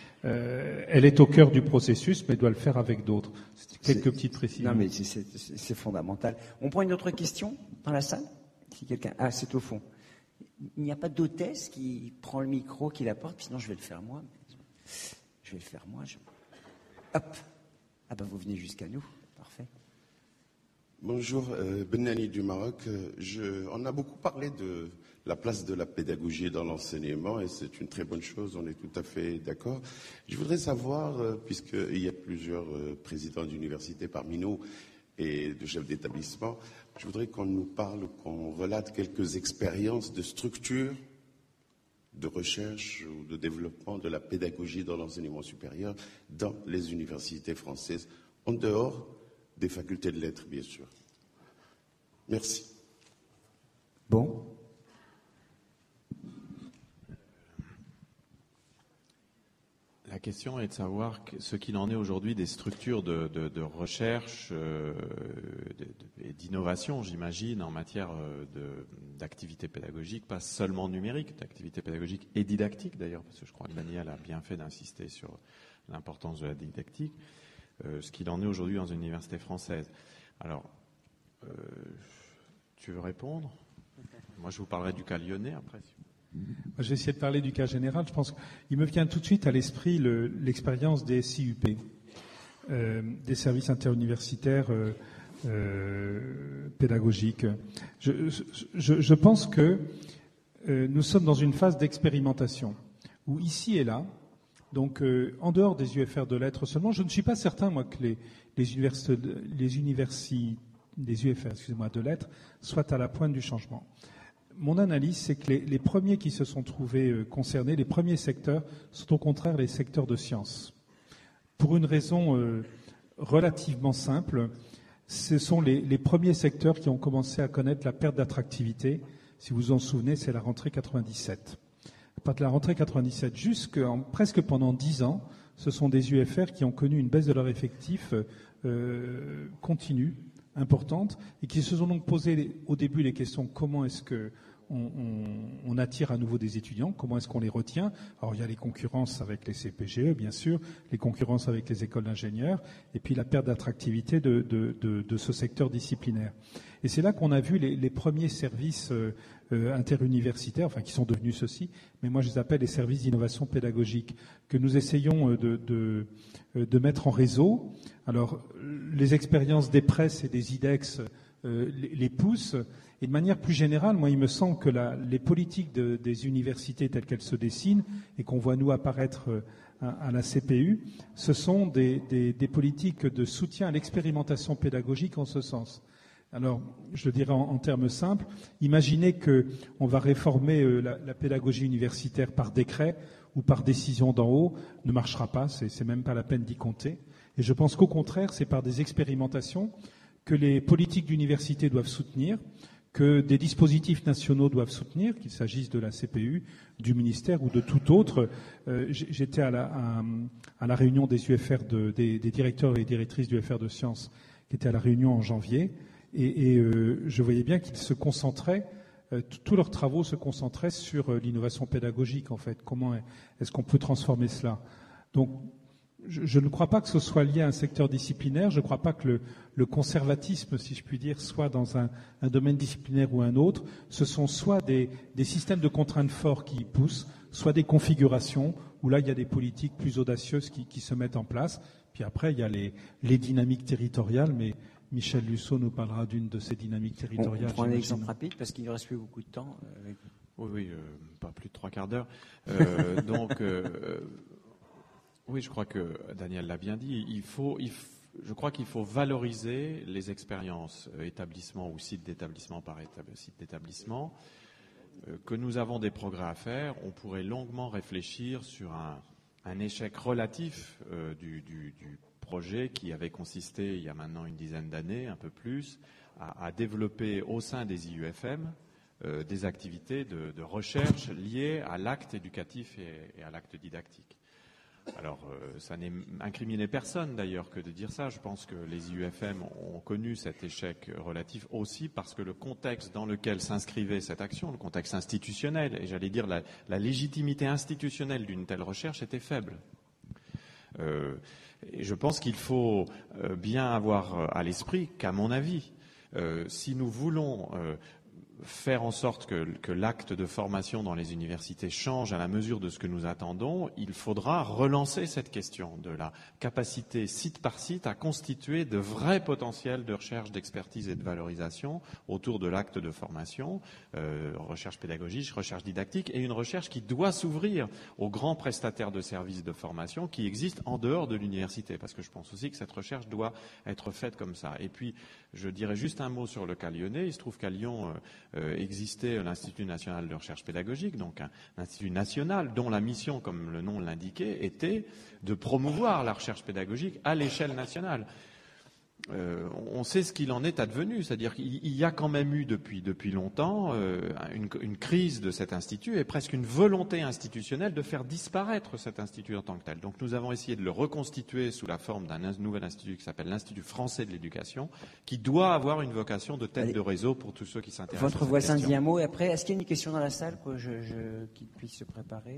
Euh, elle est au cœur du processus, mais doit le faire avec d'autres. C'est quelques c'est, petites précisions. Non, mais c'est, c'est, c'est, c'est fondamental. On prend une autre question dans la salle? Si quelqu'un, ah, c'est au fond. Il n'y a pas d'hôtesse qui prend le micro, qui l'apporte, sinon je vais le faire moi. Je vais le faire moi. Je... Hop. Ah ben vous venez jusqu'à nous. Parfait. Bonjour, euh, Benani du Maroc. Je, on a beaucoup parlé de la place de la pédagogie dans l'enseignement et c'est une très bonne chose, on est tout à fait d'accord. Je voudrais savoir, euh, puisqu'il y a plusieurs euh, présidents d'université parmi nous et de chefs d'établissement, je voudrais qu'on nous parle, qu'on relate quelques expériences de structure, de recherche ou de développement de la pédagogie dans l'enseignement supérieur dans les universités françaises, en dehors des facultés de lettres, bien sûr. Merci. Bon. La, question est de savoir ce qu'il en est aujourd'hui des structures de, de, de recherche euh, de, de, et d'innovation, j'imagine, en matière de, d'activité pédagogique, pas seulement numérique, d'activité pédagogique et didactique d'ailleurs, parce que je crois que Daniel a bien fait d'insister sur l'importance de la didactique, euh, ce qu'il en est aujourd'hui dans une université française. Alors, euh, tu veux répondre ? Moi, je vous parlerai du cas lyonnais après. Je vais essayer de parler du cas général. Je pense qu'il me vient tout de suite à l'esprit le, l'expérience des S I U P, euh, des services interuniversitaires euh, euh, pédagogiques. Je, je, je pense que euh, nous sommes dans une phase d'expérimentation où ici et là, donc euh, en dehors des U F R de lettres seulement, je ne suis pas certain moi que les, les universités, les universités, les U F R, excusez-moi, de lettres soient à la pointe du changement. Mon analyse, c'est que les, les premiers qui se sont trouvés euh, concernés, les premiers secteurs, sont au contraire les secteurs de sciences. Pour une raison euh, relativement simple, ce sont les, les premiers secteurs qui ont commencé à connaître la perte d'attractivité. Si vous vous en souvenez, c'est la rentrée quatre-vingt-dix-sept. À partir de la rentrée quatre-vingt-dix-sept, jusqu'en presque pendant dix ans, ce sont des U F R qui ont connu une baisse de leur effectif euh, continue, importante, et qui se sont donc posé au début les questions comment est-ce que on, on, on attire à nouveau des étudiants, comment est-ce qu'on les retient. Alors il y a les concurrences avec les C P G E, bien sûr, les concurrences avec les écoles d'ingénieurs, et puis la perte d'attractivité de, de, de, de ce secteur disciplinaire. Et c'est là qu'on a vu les, les premiers services euh, euh, interuniversitaires, enfin qui sont devenus ceux-ci, mais moi je les appelle les services d'innovation pédagogique, que nous essayons de, de, de mettre en réseau. Alors les expériences des presses et des IDEX euh, les, les poussent, et de manière plus générale, moi il me semble que la, les politiques de, des universités telles qu'elles se dessinent et qu'on voit nous apparaître euh, à, à la C P U, ce sont des, des, des politiques de soutien à l'expérimentation pédagogique en ce sens. Alors, je le dirais en, en termes simples, imaginez qu'on va réformer euh, la, la pédagogie universitaire par décret ou par décision d'en haut, ne marchera pas, c'est, c'est même pas la peine d'y compter. Et je pense qu'au contraire, c'est par des expérimentations que les politiques d'université doivent soutenir, que des dispositifs nationaux doivent soutenir, qu'il s'agisse de la C P U, du ministère ou de tout autre. Euh, j'étais à la, à, à la réunion des U F R, de, des, des directeurs et directrices du U F R de sciences, qui était à la réunion en janvier, et, et euh, je voyais bien qu'ils se concentraient, euh, tous leurs travaux se concentraient sur euh, l'innovation pédagogique, en fait. Comment est-ce qu'on peut transformer cela ? Donc, je, je ne crois pas que ce soit lié à un secteur disciplinaire. Je ne crois pas que le, le conservatisme, si je puis dire, soit dans un, un domaine disciplinaire ou un autre. Ce sont soit des, des systèmes de contraintes forts qui y poussent, soit des configurations où là, il y a des politiques plus audacieuses qui, qui se mettent en place. Puis après, il y a les, les dynamiques territoriales, mais Michel Lusseau nous parlera d'une de ces dynamiques territoriales. On, on prend un exemple rapide parce qu'il ne reste plus beaucoup de temps. Avec... Oui, oui, euh, pas plus de trois quarts d'heure. Euh, donc, euh, oui, je crois que Daniel l'a bien dit. Il faut, il f... je crois qu'il faut valoriser les expériences euh, établissement ou site d'établissement par étab... site d'établissement. Euh, que nous avons des progrès à faire, on pourrait longuement réfléchir sur un, un échec relatif euh, du, du, du projet qui avait consisté, il y a maintenant une dizaine d'années, un peu plus, à, à développer au sein des I U F M euh, des activités de, de recherche liées à l'acte éducatif et, et à l'acte didactique. Alors, euh, ça n'est incriminer personne d'ailleurs que de dire ça. Je pense que les I U F M ont connu cet échec relatif aussi parce que le contexte dans lequel s'inscrivait cette action, le contexte institutionnel, et j'allais dire la, la légitimité institutionnelle d'une telle recherche était faible. Euh, et je pense qu'il faut euh, bien avoir à l'esprit qu'à mon avis, euh, si nous voulons euh, faire en sorte que, que l'acte de formation dans les universités change à la mesure de ce que nous attendons, il faudra relancer cette question de la capacité site par site à constituer de vrais potentiels de recherche, d'expertise et de valorisation autour de l'acte de formation, euh, recherche pédagogique, recherche didactique, et une recherche qui doit s'ouvrir aux grands prestataires de services de formation qui existent en dehors de l'université, parce que je pense aussi que cette recherche doit être faite comme ça. Et puis, je dirais juste un mot sur le cas lyonnais. Il se trouve qu'à Lyon, euh, Euh, existait l'Institut national de recherche pédagogique, donc un, un institut national dont la mission, comme le nom l'indiquait, était de promouvoir la recherche pédagogique à l'échelle nationale. euh, on sait ce qu'il en est advenu, c'est-à-dire qu'il y a quand même eu depuis, depuis longtemps euh, une, une crise de cet institut et presque une volonté institutionnelle de faire disparaître cet institut en tant que tel. Donc nous avons essayé de le reconstituer sous la forme d'un nouvel institut qui s'appelle l'Institut français de l'éducation, qui doit avoir une vocation de tête Allez. de réseau pour tous ceux qui s'intéressent. Votre voisin dit un mot et après, est-ce qu'il y a une question dans la salle que je, je, qu'il puisse se préparer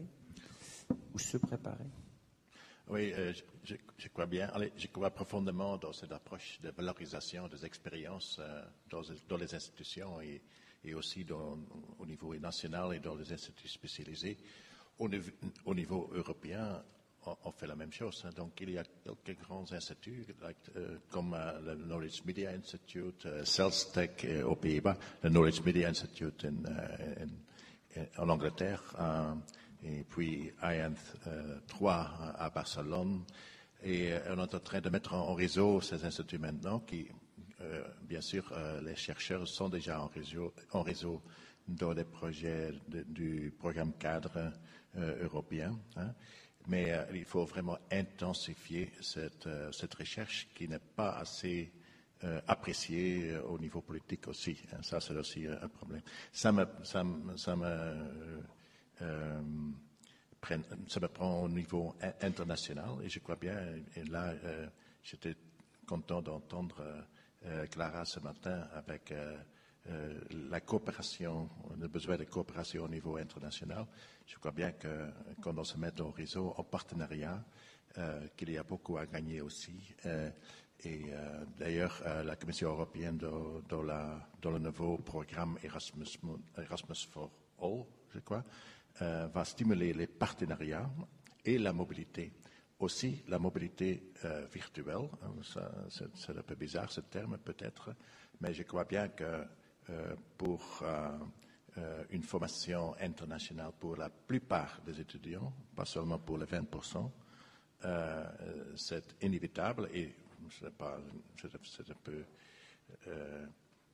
ou se préparer? Oui, euh, je, je crois bien. Allez, je crois profondément dans cette approche de valorisation des expériences euh, dans, dans les institutions et, et aussi dans, au niveau national et dans les instituts spécialisés. Au, au niveau européen, on, on fait la même chose. Hein. Donc, il y a quelques grands instituts like, euh, comme euh, le Knowledge Media Institute, euh, CELSTEC euh, aux Pays-Bas, le Knowledge Media Institute in, uh, in, in, en Angleterre. Euh, et puis I A N T trois à Barcelone. Et euh, on est en train de mettre en, en réseau ces instituts maintenant qui, euh, bien sûr, euh, les chercheurs sont déjà en réseau, en réseau dans les projets de, du programme cadre euh, européen. Hein. Mais euh, il faut vraiment intensifier cette, euh, cette recherche qui n'est pas assez euh, appréciée euh, au niveau politique aussi. Hein. Ça, c'est aussi euh, un problème. Ça me... Ça me, ça me euh, Euh, prennent, ça me prend au niveau international et je crois bien, et là euh, j'étais content d'entendre euh, Clara ce matin avec euh, euh, la coopération, le besoin de coopération au niveau international. Je crois bien que quand on se met au réseau, en partenariat, euh, qu'il y a beaucoup à gagner aussi. Euh, et euh, d'ailleurs, euh, la Commission européenne dans, dans, la, dans le nouveau programme Erasmus, Erasmus for All, je crois, Euh, va stimuler les partenariats et la mobilité. Aussi la mobilité euh, virtuelle, hein, ça, c'est, c'est un peu bizarre ce terme peut-être, mais je crois bien que euh, pour euh, euh, une formation internationale pour la plupart des étudiants, pas seulement pour les vingt pour cent, euh, c'est inévitable et c'est, pas, c'est, c'est un peu euh,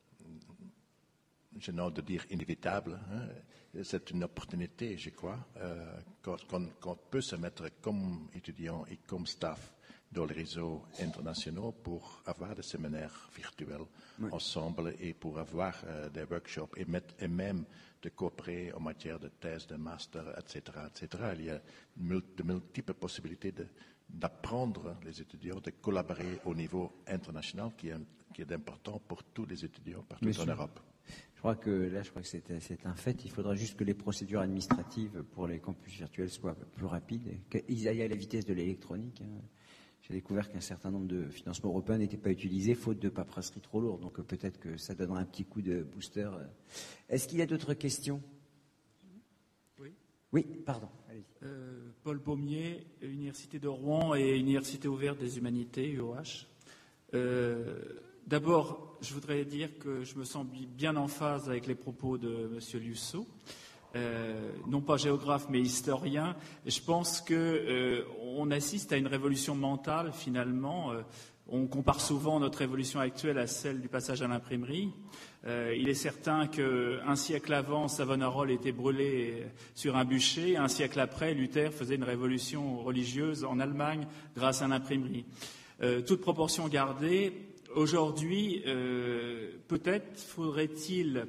gênant de dire inévitable, hein. C'est une opportunité, je crois, euh, qu'on, qu'on, qu'on peut se mettre comme étudiant et comme staff dans les réseaux internationaux pour avoir des séminaires virtuels oui. ensemble et pour avoir euh, des workshops et, mettre, et même de coopérer en matière de thèse, de master, et cetera, et cetera. Il y a de multiples possibilités de, d'apprendre les étudiants, de collaborer au niveau international qui est, qui est important pour tous les étudiants partout Monsieur. en Europe. Je crois que là, je crois que c'est, c'est un fait. Il faudra juste que les procédures administratives pour les campus virtuels soient plus rapides, et qu'ils aillent à la vitesse de l'électronique. Hein. J'ai découvert qu'un certain nombre de financements européens n'étaient pas utilisés, faute de paperasserie trop lourde. Donc euh, peut-être que ça donnera un petit coup de booster. Est-ce qu'il y a d'autres questions ? Oui. Oui, pardon. Allez-y. Euh, Paul Baumier, Université de Rouen et Université ouverte des humanités, U O H. Euh, D'abord, je voudrais dire que je me sens bien en phase avec les propos de M. Liusseau, euh, non pas géographe mais historien. Je pense qu'on euh, assiste à une révolution mentale finalement. Euh, on compare souvent notre révolution actuelle à celle du passage à l'imprimerie. Euh, il est certain qu'un siècle avant, Savonarola était brûlé sur un bûcher. Un siècle après, Luther faisait une révolution religieuse en Allemagne grâce à l'imprimerie. Euh, toute proportion gardée, aujourd'hui, euh, peut-être faudrait-il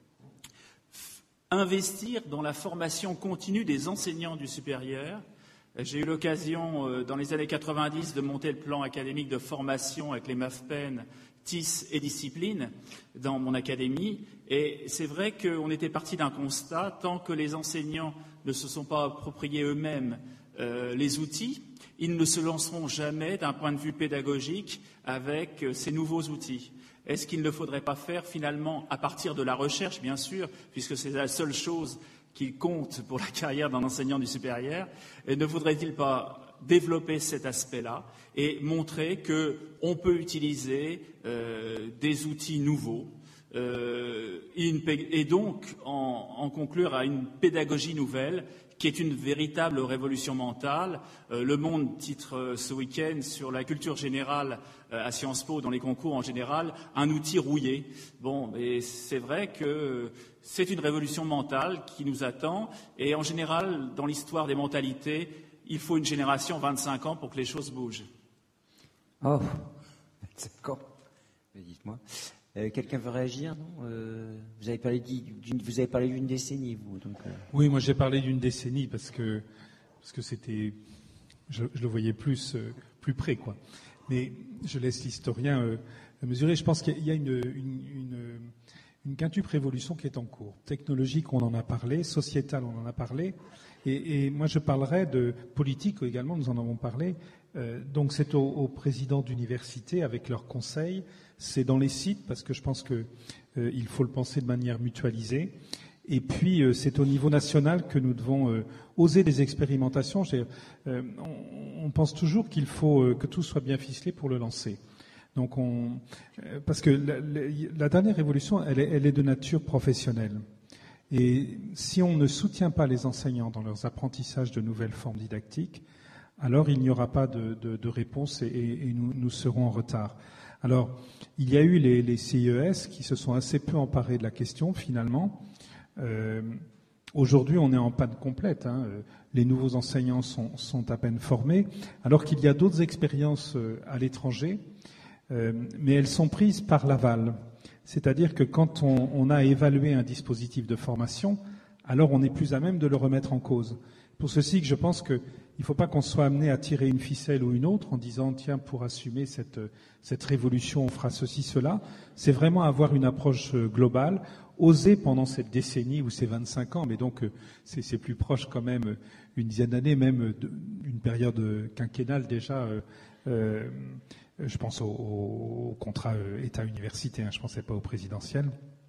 f- investir dans la formation continue des enseignants du supérieur. J'ai eu l'occasion, euh, dans les années quatre-vingt-dix, de monter le plan académique de formation avec les MAFPEN, T I S et Discipline dans mon académie. Et c'est vrai qu'on était parti d'un constat, tant que les enseignants ne se sont pas appropriés eux-mêmes euh, les outils, ils ne se lanceront jamais d'un point de vue pédagogique avec ces nouveaux outils. Est-ce qu'il ne faudrait pas faire finalement, à partir de la recherche, bien sûr, puisque c'est la seule chose qui compte pour la carrière d'un enseignant du supérieur, et ne faudrait-il pas développer cet aspect-là et montrer qu'on peut utiliser euh, des outils nouveaux euh, et, une, et donc en, en conclure à une pédagogie nouvelle qui est une véritable révolution mentale. Euh, Le Monde titre euh, ce week-end sur la culture générale euh, à Sciences Po, dans les concours en général, un outil rouillé. Bon, et c'est vrai que c'est une révolution mentale qui nous attend. Et en général, dans l'histoire des mentalités, il faut une génération, vingt-cinq ans, pour que les choses bougent. Oh, vingt-cinq ans. Dites-moi. Euh, quelqu'un veut réagir, non euh, vous, avez parlé d'une, vous avez parlé d'une décennie, vous. Donc, euh... Oui, moi j'ai parlé d'une décennie parce que, parce que c'était... Je, je le voyais plus, euh, plus près, quoi. Mais je laisse l'historien euh, mesurer. Je pense qu'il y a une, une, une, une quintuple révolution qui est en cours. Technologique, on en a parlé. Sociétale, on en a parlé. Et, et moi je parlerai de politique également, nous en avons parlé. Euh, donc c'est au, au président d'université avec leurs conseils. C'est dans les sites, parce que je pense qu'il euh, faut le penser de manière mutualisée. Et puis, euh, c'est au niveau national que nous devons euh, oser des expérimentations. Euh, on, on pense toujours qu'il faut euh, que tout soit bien ficelé pour le lancer. Donc, on, euh, parce que la, la, la dernière révolution, elle est, elle est de nature professionnelle. Et si on ne soutient pas les enseignants dans leurs apprentissages de nouvelles formes didactiques, alors il n'y aura pas de, de, de réponse et, et nous, nous serons en retard. Alors, il y a eu les, les C I E S qui se sont assez peu emparés de la question, finalement. Euh, aujourd'hui, on est en panne complète. Hein. Les nouveaux enseignants sont, sont à peine formés, alors qu'il y a d'autres expériences euh, à l'étranger, euh, mais elles sont prises par l'aval. C'est-à-dire que quand on, on a évalué un dispositif de formation, alors on est plus à même de le remettre en cause. Pour ceci que je pense que il ne faut pas qu'on soit amené à tirer une ficelle ou une autre en disant tiens, pour assumer cette, cette révolution, on fera ceci, cela. C'est vraiment avoir une approche globale, oser pendant cette décennie ou ces vingt-cinq ans, mais donc c'est, c'est plus proche quand même, une dizaine d'années, même une période quinquennale déjà. Euh, euh, je pense au, au contrat État-université, hein, je ne pensais pas au présidentiel.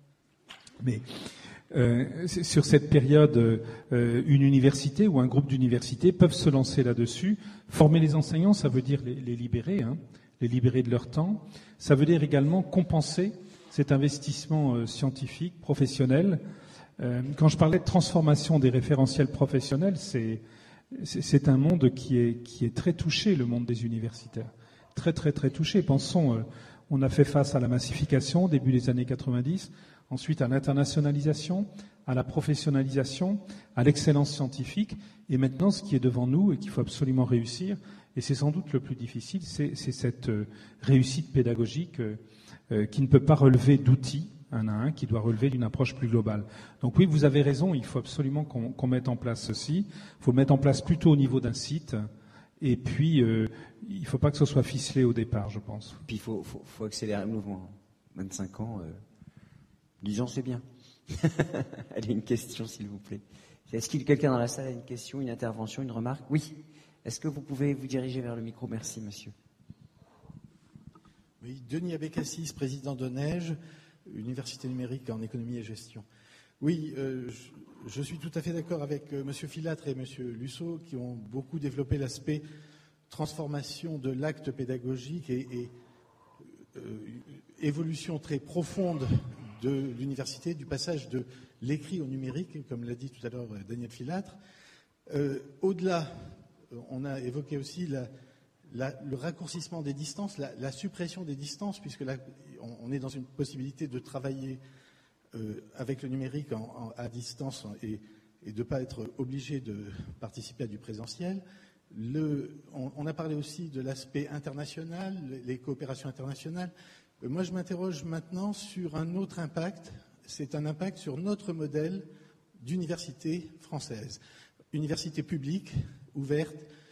Mais Euh, sur cette période, euh, une université ou un groupe d'universités peuvent se lancer là-dessus. Former les enseignants, ça veut dire les, les libérer, hein, les libérer de leur temps. Ça veut dire également compenser cet investissement euh, scientifique, professionnel. Euh, quand je parlais de transformation des référentiels professionnels, c'est, c'est, c'est un monde qui est, qui est très touché, le monde des universitaires. Très, très, très touché. Pensons, euh, on a fait face à la massification au début des années quatre-vingt-dix. Ensuite à l'internationalisation, à la professionnalisation, à l'excellence scientifique. Et maintenant, ce qui est devant nous et qu'il faut absolument réussir, et c'est sans doute le plus difficile, c'est, c'est cette euh, réussite pédagogique euh, qui ne peut pas relever d'outils, un à un, qui doit relever d'une approche plus globale. Donc oui, vous avez raison, il faut absolument qu'on, qu'on mette en place ceci. Il faut le mettre en place plutôt au niveau d'un site. Et puis, euh, il ne faut pas que ce soit ficelé au départ, je pense. Puis il faut, faut, faut accélérer le mouvement. vingt-cinq ans... Euh... Disons, c'est bien. Allez, une question, s'il vous plaît. Est-ce qu'il y a quelqu'un dans la salle a une question, une intervention, une remarque ? Oui. Est-ce que vous pouvez vous diriger vers le micro ? Merci, monsieur. Oui, Denis Abécassis, président de Neige, Université numérique en économie et gestion. Oui, euh, je, je suis tout à fait d'accord avec euh, monsieur Filâtre et monsieur Lusso qui ont beaucoup développé l'aspect transformation de l'acte pédagogique et, et euh, évolution très profonde de l'université, du passage de l'écrit au numérique, comme l'a dit tout à l'heure Daniel Filâtre. Euh, au-delà, on a évoqué aussi la, la, le raccourcissement des distances, la, la suppression des distances, puisque là, on, on est dans une possibilité de travailler euh, avec le numérique en, en, à distance et, et de ne pas être obligé de participer à du présentiel. Le, on, on a parlé aussi de l'aspect international, les, les coopérations internationales. Moi, je m'interroge maintenant sur un autre impact. C'est un impact sur notre modèle d'université française. Université publique, ouverte,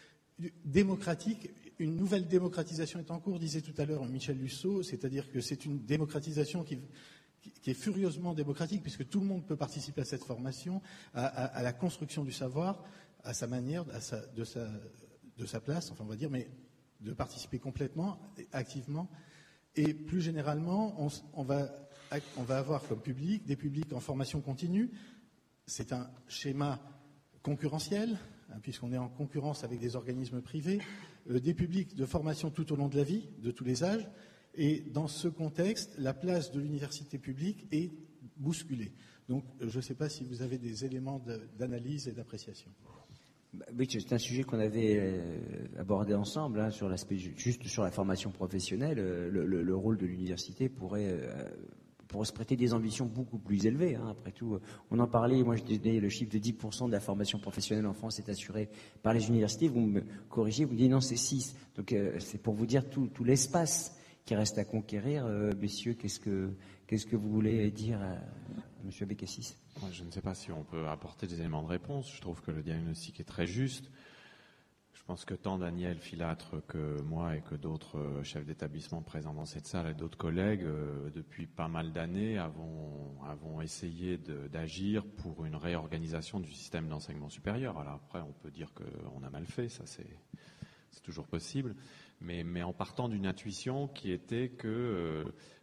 démocratique. Une nouvelle démocratisation est en cours, disait tout à l'heure Michel Lusso, c'est-à-dire que c'est une démocratisation qui, qui est furieusement démocratique, puisque tout le monde peut participer à cette formation, à, à, à la construction du savoir, à sa manière, à sa, de, sa, de sa place, enfin on va dire, mais de participer complètement, activement. Et plus généralement, on, on, va, on va avoir comme public des publics en formation continue. C'est un schéma concurrentiel, hein, puisqu'on est en concurrence avec des organismes privés, euh, des publics de formation tout au long de la vie, de tous les âges. Et dans ce contexte, la place de l'université publique est bousculée. Donc, je ne sais pas si vous avez des éléments de, d'analyse et d'appréciation. Oui, c'est un sujet qu'on avait euh, abordé ensemble, hein, sur l'aspect juste sur la formation professionnelle. Euh, le, le, le rôle de l'université pourrait, euh, pourrait se prêter des ambitions beaucoup plus élevées. Hein. Après tout, on en parlait. Moi, je donnais le chiffre de dix pour cent de la formation professionnelle en France est assurée par les universités. Vous me corrigez, vous me dites non, c'est six. Donc, euh, c'est pour vous dire tout, tout l'espace qui reste à conquérir. Euh, messieurs, qu'est-ce que, qu'est-ce que vous voulez dire à, à M. Abécassis? Moi, je ne sais pas si on peut apporter des éléments de réponse. Je trouve que le diagnostic est très juste. Je pense que tant Daniel Filâtre que moi et que d'autres chefs d'établissement présents dans cette salle et d'autres collègues, euh, depuis pas mal d'années, avons, avons essayé de, d'agir pour une réorganisation du système d'enseignement supérieur. Alors après, on peut dire qu'on a mal fait, ça c'est, c'est toujours possible, mais, mais en partant d'une intuition qui était que euh,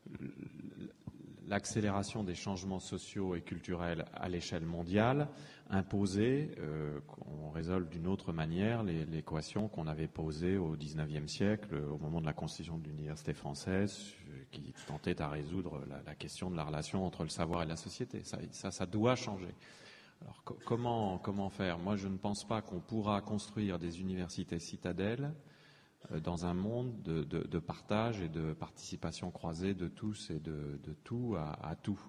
l'accélération des changements sociaux et culturels à l'échelle mondiale imposait euh, qu'on résolve d'une autre manière les, l'équation qu'on avait posée au dix-neuvième siècle, au moment de la constitution de l'université française, qui tentait à résoudre la, la question de la relation entre le savoir et la société. Ça, ça, ça doit changer. Alors co- comment, comment faire? Moi, je ne pense pas qu'on pourra construire des universités citadelles euh, dans un monde de, de, de partage et de participation croisée de tous et de, de tout à, à tout.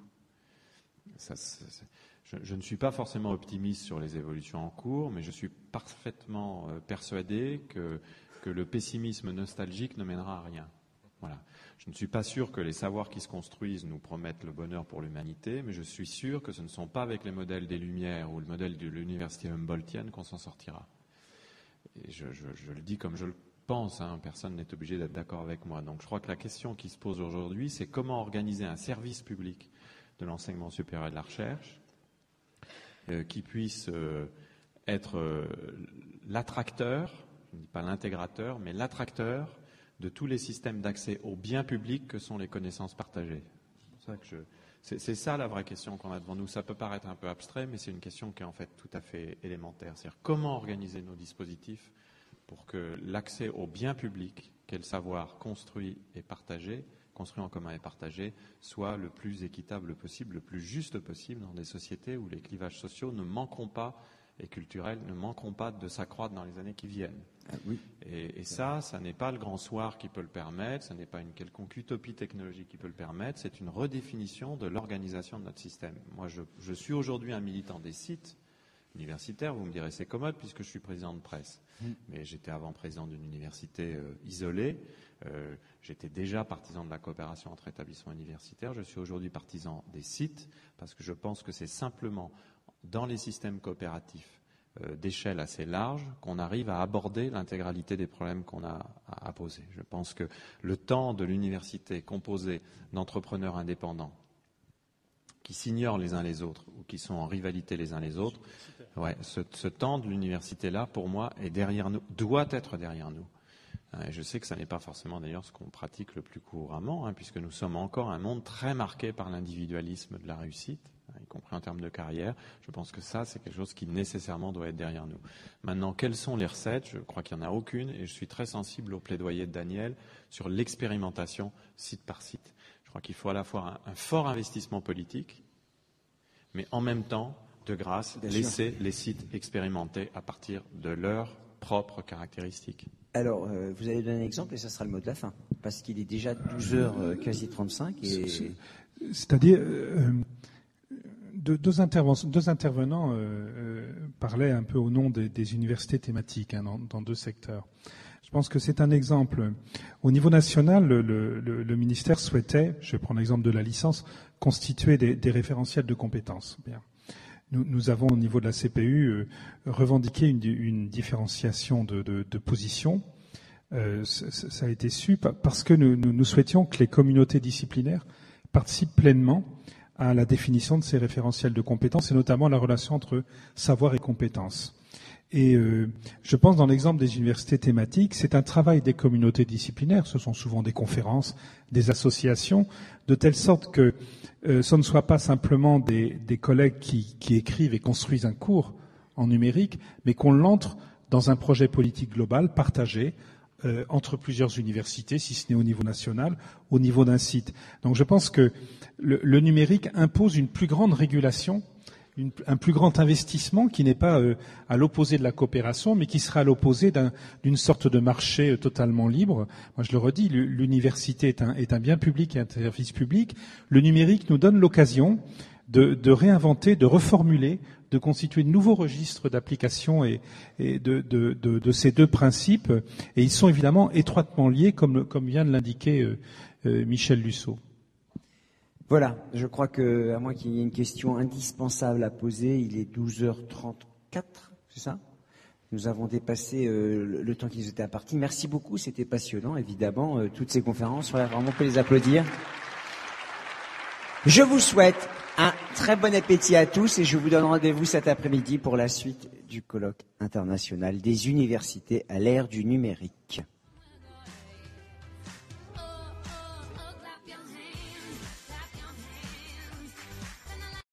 Ça, c'est, c'est, je, je ne suis pas forcément optimiste sur les évolutions en cours, mais je suis parfaitement euh, persuadé que, que le pessimisme nostalgique ne mènera à rien. Voilà. Je ne suis pas sûr que les savoirs qui se construisent nous promettent le bonheur pour l'humanité, mais je suis sûr que ce ne sont pas avec les modèles des Lumières ou le modèle de l'université Humboldtienne qu'on s'en sortira. Et je, je, je le dis comme je le pense, hein, personne n'est obligé d'être d'accord avec moi. Donc je crois que la question qui se pose aujourd'hui, c'est comment organiser un service public de l'enseignement supérieur et de la recherche euh, qui puisse euh, être euh, l'attracteur, je ne dis pas l'intégrateur, mais l'attracteur de tous les systèmes d'accès aux biens publics que sont les connaissances partagées. C'est, pour ça que je, c'est, c'est ça la vraie question qu'on a devant nous. Ça peut paraître un peu abstrait, mais c'est une question qui est en fait tout à fait élémentaire. C'est-à-dire comment organiser nos dispositifs pour que l'accès aux biens publics, qu'est le savoir construit et partagé, construit en commun et partagé, soit le plus équitable possible, le plus juste possible dans des sociétés où les clivages sociaux ne manqueront pas et culturels ne manqueront pas de s'accroître dans les années qui viennent. Ah, oui. Et, et ça, ça n'est pas le grand soir qui peut le permettre, ça n'est pas une quelconque utopie technologique qui peut le permettre, c'est une redéfinition de l'organisation de notre système. Moi, je, je suis aujourd'hui un militant des sites universitaires, vous me direz c'est commode puisque je suis président de presse. Mmh. Mais j'étais avant président d'une université euh, isolée, euh, j'étais déjà partisan de la coopération entre établissements universitaires, je suis aujourd'hui partisan des sites parce que je pense que c'est simplement dans les systèmes coopératifs euh, d'échelle assez large qu'on arrive à aborder l'intégralité des problèmes qu'on a à, à poser. Je pense que le temps de l'université composé d'entrepreneurs indépendants qui s'ignorent les uns les autres ou qui sont en rivalité les uns les autres, ouais, ce, ce temps de l'université-là, pour moi, est derrière nous, doit être derrière nous. Et je sais que ça n'est pas forcément d'ailleurs ce qu'on pratique le plus couramment, hein, puisque nous sommes encore un monde très marqué par l'individualisme de la réussite, hein, y compris en termes de carrière. Je pense que ça, c'est quelque chose qui nécessairement doit être derrière nous. Maintenant, quelles sont les recettes? Je crois qu'il n'y en a aucune, et je suis très sensible au plaidoyer de Daniel sur l'expérimentation site par site. Je crois qu'il faut à la fois un, un fort investissement politique, mais en même temps, de grâce, Bien laisser sûr. les sites expérimenter à partir de leurs propres caractéristiques. Alors, euh, vous allez donner un exemple et ça sera le mot de la fin, parce qu'il est déjà douze heures, euh, quasi trente-cinq. Et... C'est-à-dire, euh, deux, deux, deux intervenants euh, euh, parlaient un peu au nom des, des universités thématiques hein, dans, dans deux secteurs. Je pense que c'est un exemple. Au niveau national, le, le, le ministère souhaitait, je vais prendre l'exemple de la licence, constituer des, des référentiels de compétences. Bien. Nous, nous avons au niveau de la C P U euh, revendiqué une, une différenciation de, de, de position. Euh, ça, ça a été su parce que nous, nous, nous souhaitions que les communautés disciplinaires participent pleinement à la définition de ces référentiels de compétences et notamment la relation entre savoir et compétences. Et euh, je pense dans l'exemple des universités thématiques, c'est un travail des communautés disciplinaires, ce sont souvent des conférences, des associations, de telle sorte que euh, ce ne soit pas simplement des, des collègues qui, qui écrivent et construisent un cours en numérique, mais qu'on l'entre dans un projet politique global partagé euh, entre plusieurs universités, si ce n'est au niveau national, au niveau d'un site. Donc je pense que le, le numérique impose une plus grande régulation, Une, un plus grand investissement qui n'est pas euh, à l'opposé de la coopération, mais qui sera à l'opposé d'un, d'une sorte de marché euh, totalement libre. Moi, je le redis, l'université est un, est un bien public et un service public. Le numérique nous donne l'occasion de, de réinventer, de reformuler, de constituer de nouveaux registres d'application et, et de, de, de, de ces deux principes. Et ils sont évidemment étroitement liés, comme, comme vient de l'indiquer euh, euh, Michel Lusseau. Voilà, je crois que, à moins qu'il y ait une question indispensable à poser, il est douze heures trente-quatre, c'est ça ? Nous avons dépassé euh, le, le temps qui nous était imparti. Merci beaucoup, c'était passionnant, évidemment, euh, toutes ces conférences. Voilà, vraiment, on peut les applaudir. Je vous souhaite un très bon appétit à tous et je vous donne rendez-vous cet après-midi pour la suite du colloque international des universités à l'ère du numérique.